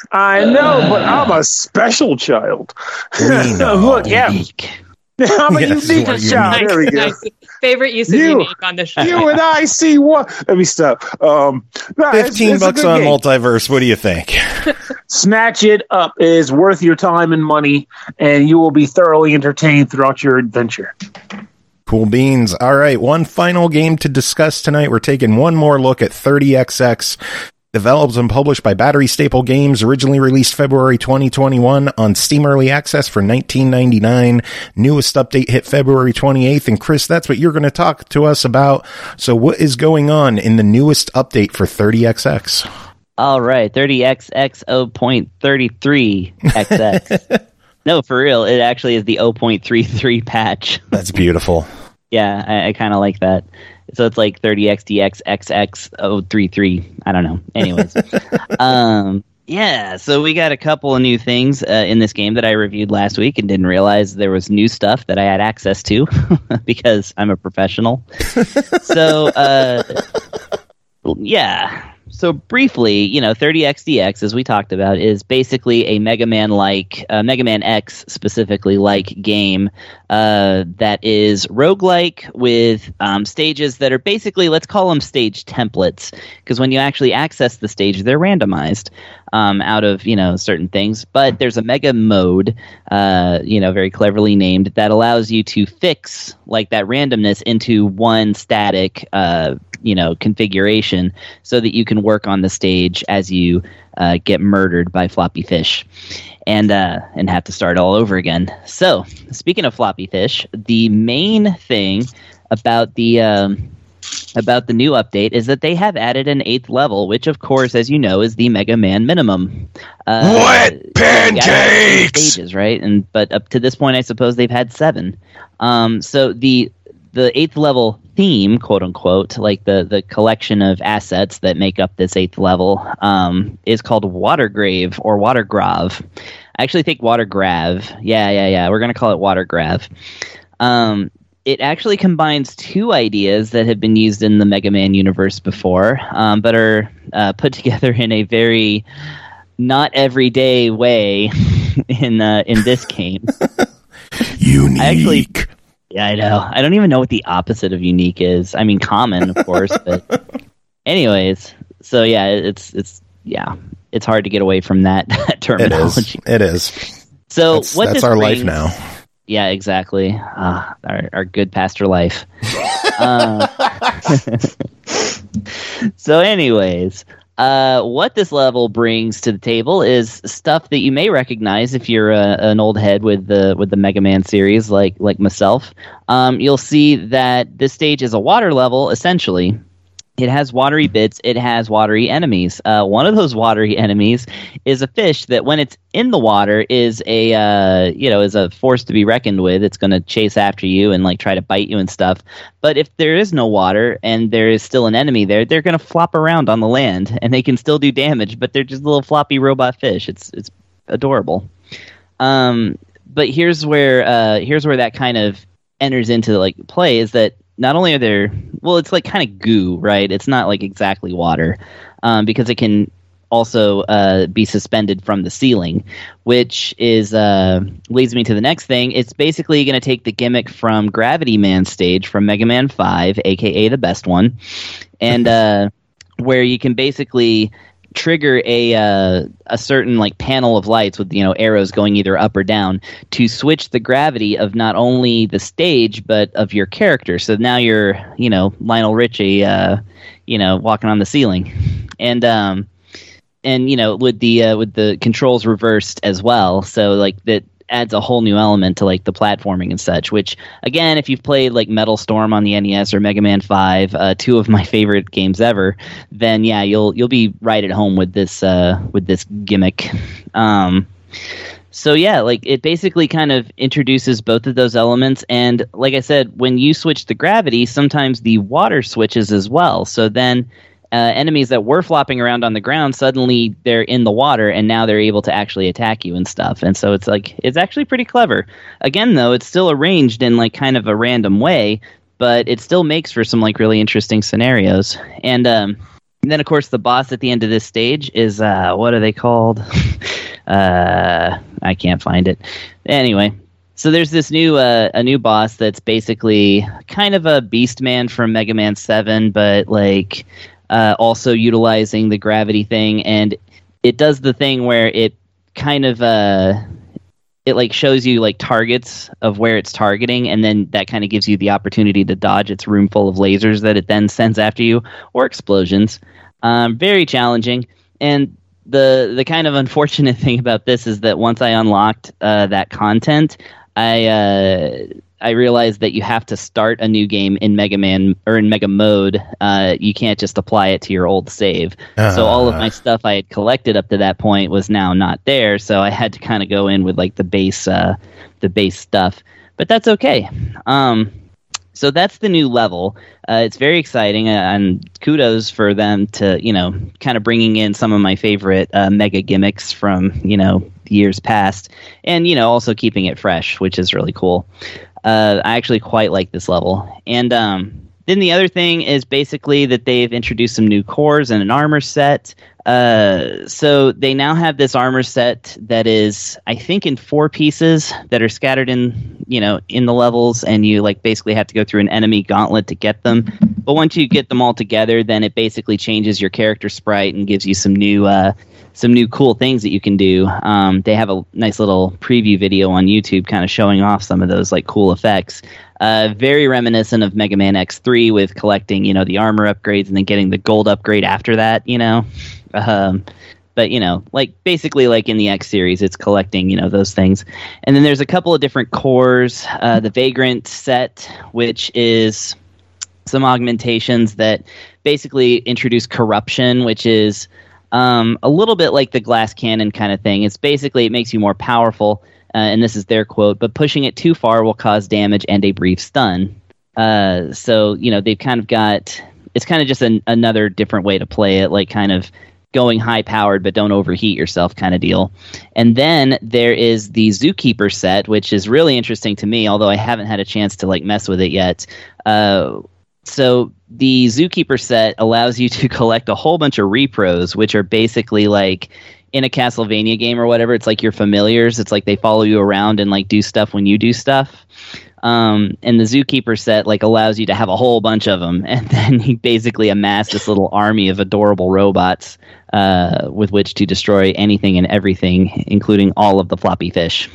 I know, but I'm a special child. We know. Look, yeah, I'm a Yes, unique what you child. Nice, There we go. nice. Favorite use of You- unique on the show. You and I see what. Let me stop. Um, no, it's- Fifteen it's a bucks good on game. Multiverse. What do you think? Snatch it up. It is worth your time and money, and you will be thoroughly entertained throughout your adventure. Cool beans. All right, one final game to discuss tonight. We're taking one more look at thirty X X. Developed and published by Battery Staple Games, originally released February twenty twenty-one on Steam Early Access for nineteen ninety-nine. Newest update hit February twenty-eighth. And Chris, that's what you're going to talk to us about. So what is going on in the newest update for thirty X X? All right, thirty X X zero point three three X X. No, for real, it actually is the zero point three three patch. That's beautiful. Yeah, I, I kind of like that. So it's like thirty X D X X X zero three three. I don't know. Anyways. um, yeah, so we got a couple of new things uh, in this game that I reviewed last week and didn't realize there was new stuff that I had access to because I'm a professional. so, uh, yeah. so briefly, you know, thirty X D X, as we talked about, is basically a Mega Man like, uh, Mega Man X specifically like game uh, that is roguelike with um, stages that are basically, let's call them stage templates, because when you actually access the stage, they're randomized um, out of, you know, certain things. But there's a Mega mode, uh, you know, very cleverly named, that allows you to fix like that randomness into one static uh you know, configuration so that you can work on the stage as you uh, get murdered by Floppy Fish and uh, and have to start all over again. So, speaking of Floppy Fish, the main thing about the um, about the new update is that they have added an eighth level, which, of course, as you know, is the Mega Man minimum. Uh, What pancakes? Stages, right? And but up to this point, I suppose they've had seven. Um, so the the eighth level theme, quote unquote, like the, the collection of assets that make up this eighth level, um, is called Watergrave or Watergrave. I actually think Watergrave. Yeah, yeah, yeah. We're going to call it Watergrave. Um, it actually combines two ideas that have been used in the Mega Man universe before, um, but are uh, put together in a very not everyday way in uh, in this game. Unique. I actually, yeah, I know. I don't even know what the opposite of unique is. I mean, common, of course, but anyways. So yeah, it's it's yeah, it's hard to get away from that, that terminology. It is. It is. So that's, what that's this our brings, life now. Yeah, exactly. Uh, our our good pastor life. uh, so, anyways. Uh, what this level brings to the table is stuff that you may recognize if you're a, an old head with the with the Mega Man series, like like myself. Um, you'll see that this stage is a water level, essentially. It has watery bits. It has watery enemies. Uh, one of those watery enemies is a fish that, when it's in the water, is a uh, you know is a force to be reckoned with. It's going to chase after you and like try to bite you and stuff. But if there is no water and there is still an enemy there, they're going to flop around on the land and they can still do damage. But they're just little floppy robot fish. It's it's adorable. Um, but here's where uh, here's where that kind of enters into like play, is that not only are there, well, it's like kind of goo, right? It's not like exactly water, um, because it can also uh, be suspended from the ceiling, which is uh, leads me to the next thing. It's basically going to take the gimmick from Gravity Man stage from Mega Man five, aka the best one, and uh, where you can basically trigger a uh, a certain like panel of lights with, you know, arrows going either up or down to switch the gravity of not only the stage but of your character. So now you're, you know, Lionel Richie, uh, you know, walking on the ceiling, and um, and you know, with the uh, with the controls reversed as well. So like that adds a whole new element to like the platforming and such, which again, if you've played like Metal Storm on the N E S or Mega Man five, uh, two of my favorite games ever, then yeah, you'll you'll be right at home with this uh, with this gimmick. Um, so yeah, like it basically kind of introduces both of those elements, and like I said, when you switch the gravity, sometimes the water switches as well. So then Uh, enemies that were flopping around on the ground, suddenly they're in the water, and now they're able to actually attack you and stuff. And so it's like, it's actually pretty clever. Again, though, it's still arranged in like kind of a random way, but it still makes for some like really interesting scenarios. And, um, and then, of course, the boss at the end of this stage is, uh, what are they called? uh, I can't find it. Anyway. So there's this new uh, a new boss that's basically kind of a Beast Man from Mega Man seven, but like uh, also utilizing the gravity thing, and it does the thing where it kind of uh, it like shows you like targets of where it's targeting, and then that kind of gives you the opportunity to dodge its room full of lasers that it then sends after you, or explosions. Um, very challenging, and the the kind of unfortunate thing about this is that once I unlocked uh, that content, I uh, I realized that you have to start a new game in Mega Man or in Mega Mode. Uh, you can't just apply it to your old save. Uh. So all of my stuff I had collected up to that point was now not there. So I had to kind of go in with like the base uh, the base stuff. But that's okay. Um, so that's the new level. Uh, it's very exciting, and kudos for them to, you know, kind of bringing in some of my favorite uh, mega gimmicks from, you know, years past, and, you know, also keeping it fresh, which is really cool. Uh, I actually quite like this level. And um, then the other thing is basically that they've introduced some new cores and an armor set. Uh, so they now have this armor set that is, I think, in four pieces that are scattered in, you know, in the levels, and you like basically have to go through an enemy gauntlet to get them. But once you get them all together, then it basically changes your character sprite and gives you some new, uh, some new cool things that you can do. Um, they have a nice little preview video on YouTube, kind of showing off some of those like cool effects. Uh, very reminiscent of Mega Man X three with collecting, you know, the armor upgrades and then getting the gold upgrade after that, you know. Um, but, you know, like basically like in the X series, it's collecting, you know, those things. And then there's a couple of different cores. Uh, the Vagrant set, which is some augmentations that basically introduce corruption, which is um, a little bit like the glass cannon kind of thing. It's basically, it makes you more powerful. Uh, and this is their quote, but pushing it too far will cause damage and a brief stun. Uh, so, you know, they've kind of got, it's kind of just an, another different way to play it, like kind of going high powered, but don't overheat yourself kind of deal. And then there is the Zookeeper set, which is really interesting to me, although I haven't had a chance to like mess with it yet. Uh, so the Zookeeper set allows you to collect a whole bunch of repros, which are basically like, in a Castlevania game or whatever, it's like your familiars. It's like they follow you around and like do stuff when you do stuff. Um, and the Zookeeper set like allows you to have a whole bunch of them, and then you basically amass this little army of adorable robots uh, with which to destroy anything and everything, including all of the floppy fish.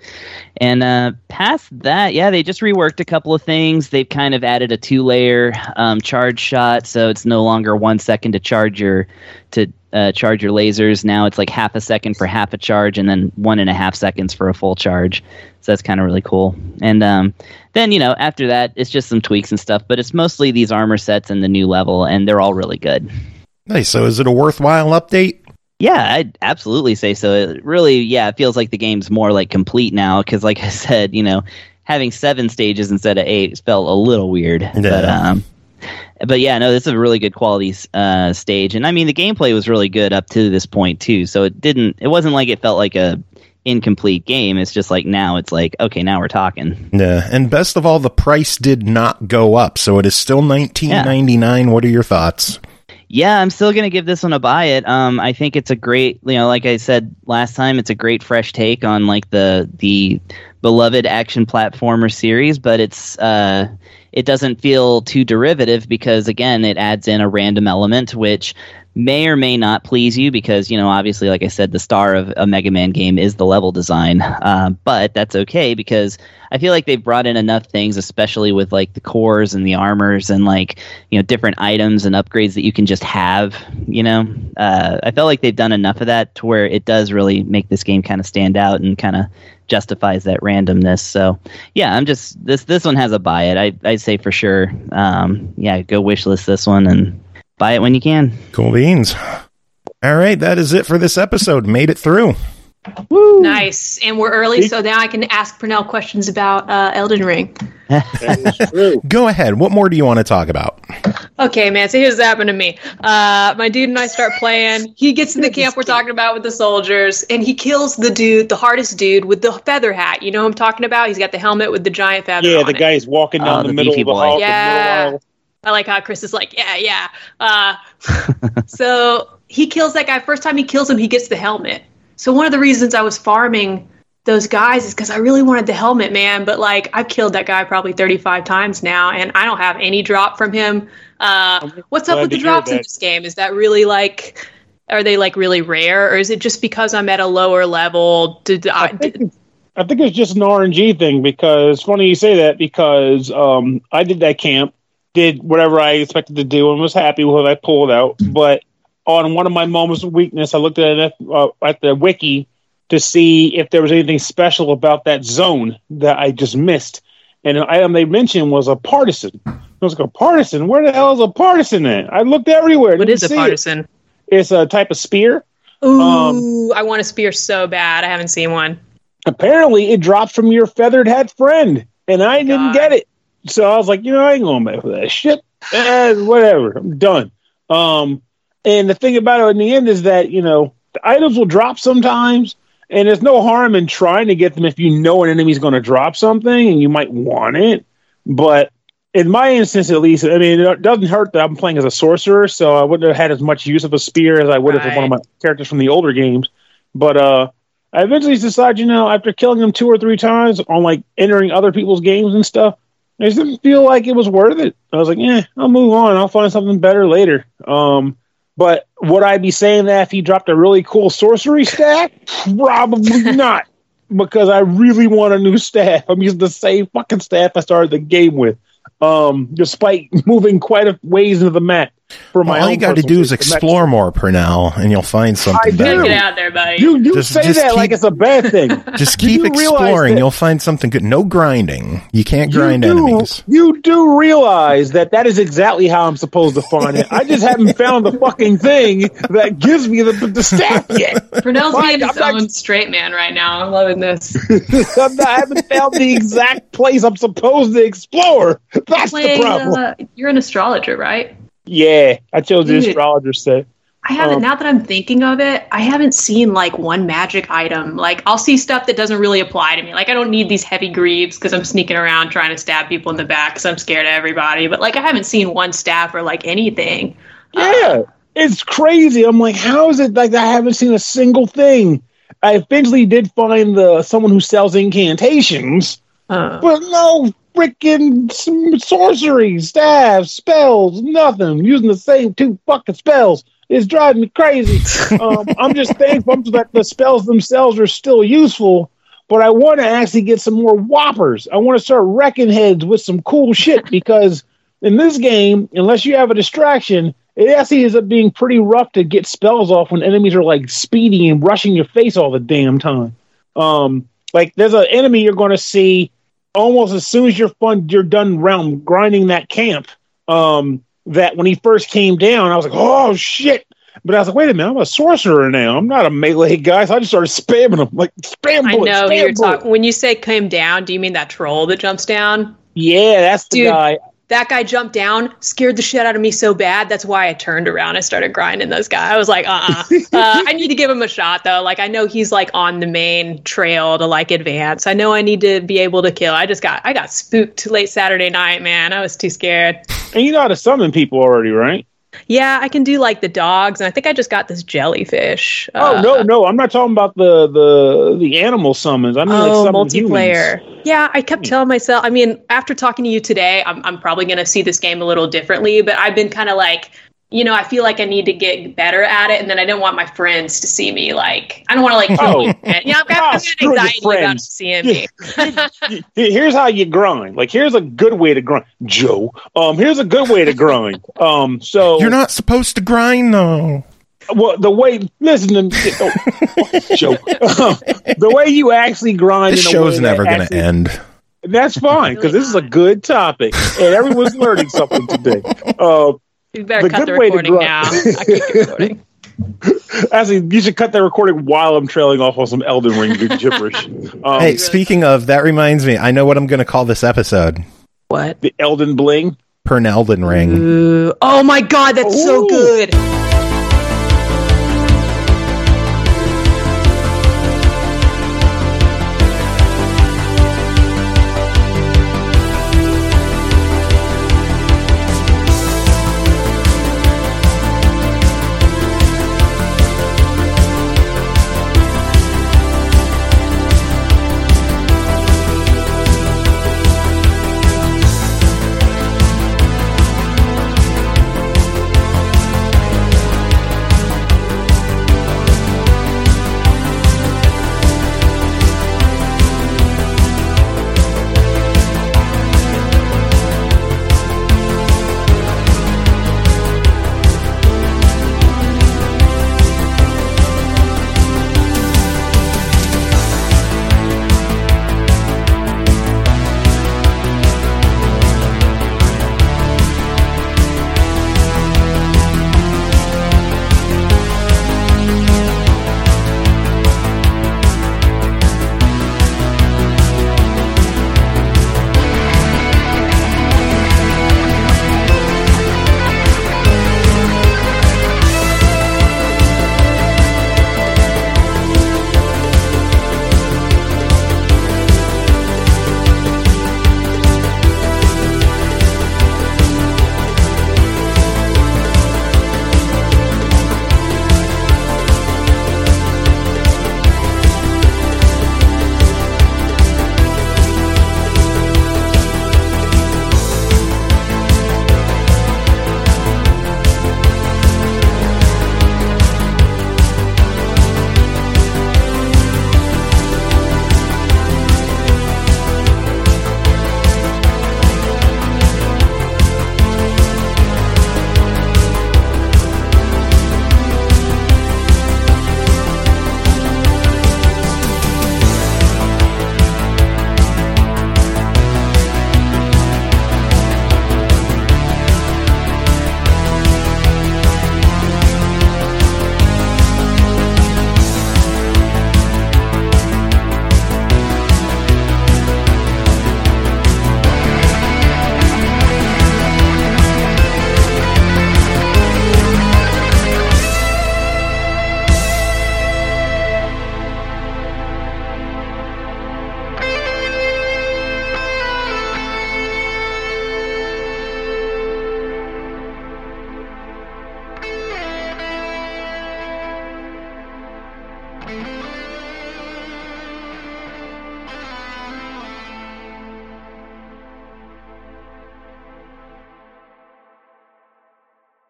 And uh, past that, yeah, they just reworked a couple of things. They've kind of added a two-layer um, charge shot, so it's no longer one second to charge your to uh, charge your lasers. Now it's like half a second for half a charge, and then one and a half seconds for a full charge. So that's kind of really cool. And um, then, you know, after that, it's just some tweaks and stuff. But it's mostly these armor sets and the new level, and they're all really good. Nice. So is it a worthwhile update? Yeah, I'd absolutely say so. It really, yeah, it feels like the game's more like complete now because, like I said, you know, having seven stages instead of eight felt a little weird. Yeah. But, um, but yeah, no, this is a really good quality uh, stage, and I mean, the gameplay was really good up to this point too. So it didn't, it wasn't like it felt like a incomplete game. It's just like now it's like, okay, now we're talking. Yeah, and best of all, the price did not go up, so it is still nineteen ninety-nine. Yeah. What are your thoughts? Yeah, I'm still going to give this one a buy it. Um, I think it's a great, you know, like I said last time, it's a great fresh take on like the the beloved action platformer series, but it's uh, it doesn't feel too derivative because, again, it adds in a random element, which may or may not please you because, you know, obviously, like I said, the star of a Mega Man game is the level design. Uh, but that's okay because I feel like they've brought in enough things, especially with like the cores and the armors and like, you know, different items and upgrades that you can just have, you know. Uh, I felt like they've done enough of that to where it does really make this game kind of stand out and kind of justifies that randomness. So yeah, I'm just, this this one has a buy it. I, I'd say for sure. Um, yeah, go wishlist this one and buy it when you can. Cool beans. All right, that is it for this episode. Made it through. Woo. Nice. And we're early, so now I can ask Pernell questions about uh, Elden Ring. That is true. Go ahead. What more do you want to talk about? Okay, man. So here's what happened to me. Uh, my dude and I start playing. He gets in the camp we're talking about with the soldiers, and he kills the dude, the hardest dude, with the feather hat. You know who I'm talking about? He's got the helmet with the giant feather Yeah, on the it. guy's walking down Oh, the, the middle beefy of the boy. hall. Yeah. I like how Chris is like, yeah, yeah. Uh, so he kills that guy. First time he kills him, he gets the helmet. So one of the reasons I was farming those guys is because I really wanted the helmet, man. But like, I've killed that guy probably thirty-five times now, and I don't have any drop from him. Uh, what's up with the drops in this game? Is that really like, are they like really rare, or is it just because I'm at a lower level? Did I? I think, I think it's just an R N G thing because funny you say that because um, I did that camp, did whatever I expected to do, and was happy with what I pulled out, but on one of my moments of weakness, I looked at it uh, at the wiki to see if there was anything special about that zone that I just missed. And an item they mentioned was a partisan. I was like, a partisan? Where the hell is a partisan at? I looked everywhere. What is a partisan? It. It's a type of spear. Ooh, um, I want a spear so bad. I haven't seen one. Apparently, it drops from your feathered hat friend, and I didn't God. get it. So I was like, you know, I ain't going back for that shit. Eh, whatever. I'm done. Um... And the thing about it in the end is that, you know, the items will drop sometimes, and there's no harm in trying to get them if you know an enemy's going to drop something and you might want it. But in my instance, at least, I mean, it doesn't hurt that I'm playing as a sorcerer, so I wouldn't have had as much use of a spear as I would have with one of my characters from the older games. But uh, I eventually decided, you know, after killing them two or three times on like entering other people's games and stuff, I just didn't feel like it was worth it. I was like, eh, I'll move on. I'll find something better later. Um, but would I be saying that if he dropped a really cool sorcery staff? Probably not, because I really want a new staff. I'm using the same fucking staff I started the game with, um, despite moving quite a ways into the map. For my well, all you got to do is explore more, Pernell, and you'll find something I better. Get out there, buddy. You, you Just- say just that keep- like it's a bad thing. Just Do keep you realize exploring. that- You'll find something good. No grinding. You can't You grind do, enemies. you do realize that that is exactly how I'm supposed to find it. I just haven't found the fucking thing that gives me the, the staff yet. Brunel's Fine, being his I'm not- own straight man right now. I'm loving this. I'm not, I haven't found the exact place I'm supposed to explore. That's the Playing, problem. uh, you're an astrologer, right? Yeah, I chose the Dude. astrologer set. I haven't, Um, now that I'm thinking of it, I haven't seen like one magic item. Like, I'll see stuff that doesn't really apply to me. Like, I don't need these heavy greaves because I'm sneaking around trying to stab people in the back because I'm scared of everybody. But, like, I haven't seen one staff or like anything. Yeah, it's crazy. I'm like, how is it like I haven't seen a single thing? I eventually did find the someone who sells incantations, Uh, but no freaking s- sorcery, staffs, spells, nothing. Using the same two fucking spells. It's driving me crazy. um, I'm just thankful that the spells themselves are still useful, but I want to actually get some more whoppers. I want to start wrecking heads with some cool shit, because in this game, unless you have a distraction, it actually ends up being pretty rough to get spells off when enemies are like speedy and rushing your face all the damn time. Um, like there's an enemy you're going to see almost as soon as you're fun, you're done round grinding that camp. Um, that when he first came down, I was like, oh shit. But I was like, wait a minute, I'm a sorcerer now. I'm not a melee guy. So I just started spamming him. Like, spam I bullet, know spam you're bullet. talking. When you say came down, do you mean that troll that jumps down? Yeah, that's the Dude. guy. That guy jumped down, scared the shit out of me so bad. That's why I turned around and started grinding those guys. I was like, uh-uh. uh, I need to give him a shot, though. Like, I know he's, like, on the main trail to, like, advance. I know I need to be able to kill. I just got, I got spooked late Saturday night, man. I was too scared. And you know how to summon people already, right? Yeah, I can do, like, the dogs, and I think I just got this jellyfish. Oh, Uh, no, no. I'm not talking about the the, the animal summons. I mean, like, Oh, summon multiplayer. humans. Yeah, I kept telling myself, I mean, after talking to you today, I'm, I'm probably going to see this game a little differently, but I've been kind of like, you know, I feel like I need to get better at it, and then I don't want my friends to see me, like, I don't want to, like, kill Oh. you. And, yeah, I've got, Oh, I've got screw your anxiety about them friends. seeing me. Here's how you grind. Like, here's a good way to grind. Joe, um, here's a good way to grind. Um, so You're not supposed to grind, though. well, the way listen to oh, Joe, the way you actually grind. This in a show's way never that going to actually- end. That's fine, because this is a good topic, and everyone's learning something today. Uh, You better The cut the good way to recording grind. now. I keep recording. actually, you should cut that recording while I'm trailing off on some Elden Ring gibberish. Um, Hey, speaking of, that reminds me, I know what I'm going to call this episode. What? the Elden Bling. Pernelden Ring. Ooh. Oh my god, that's so Ooh. good.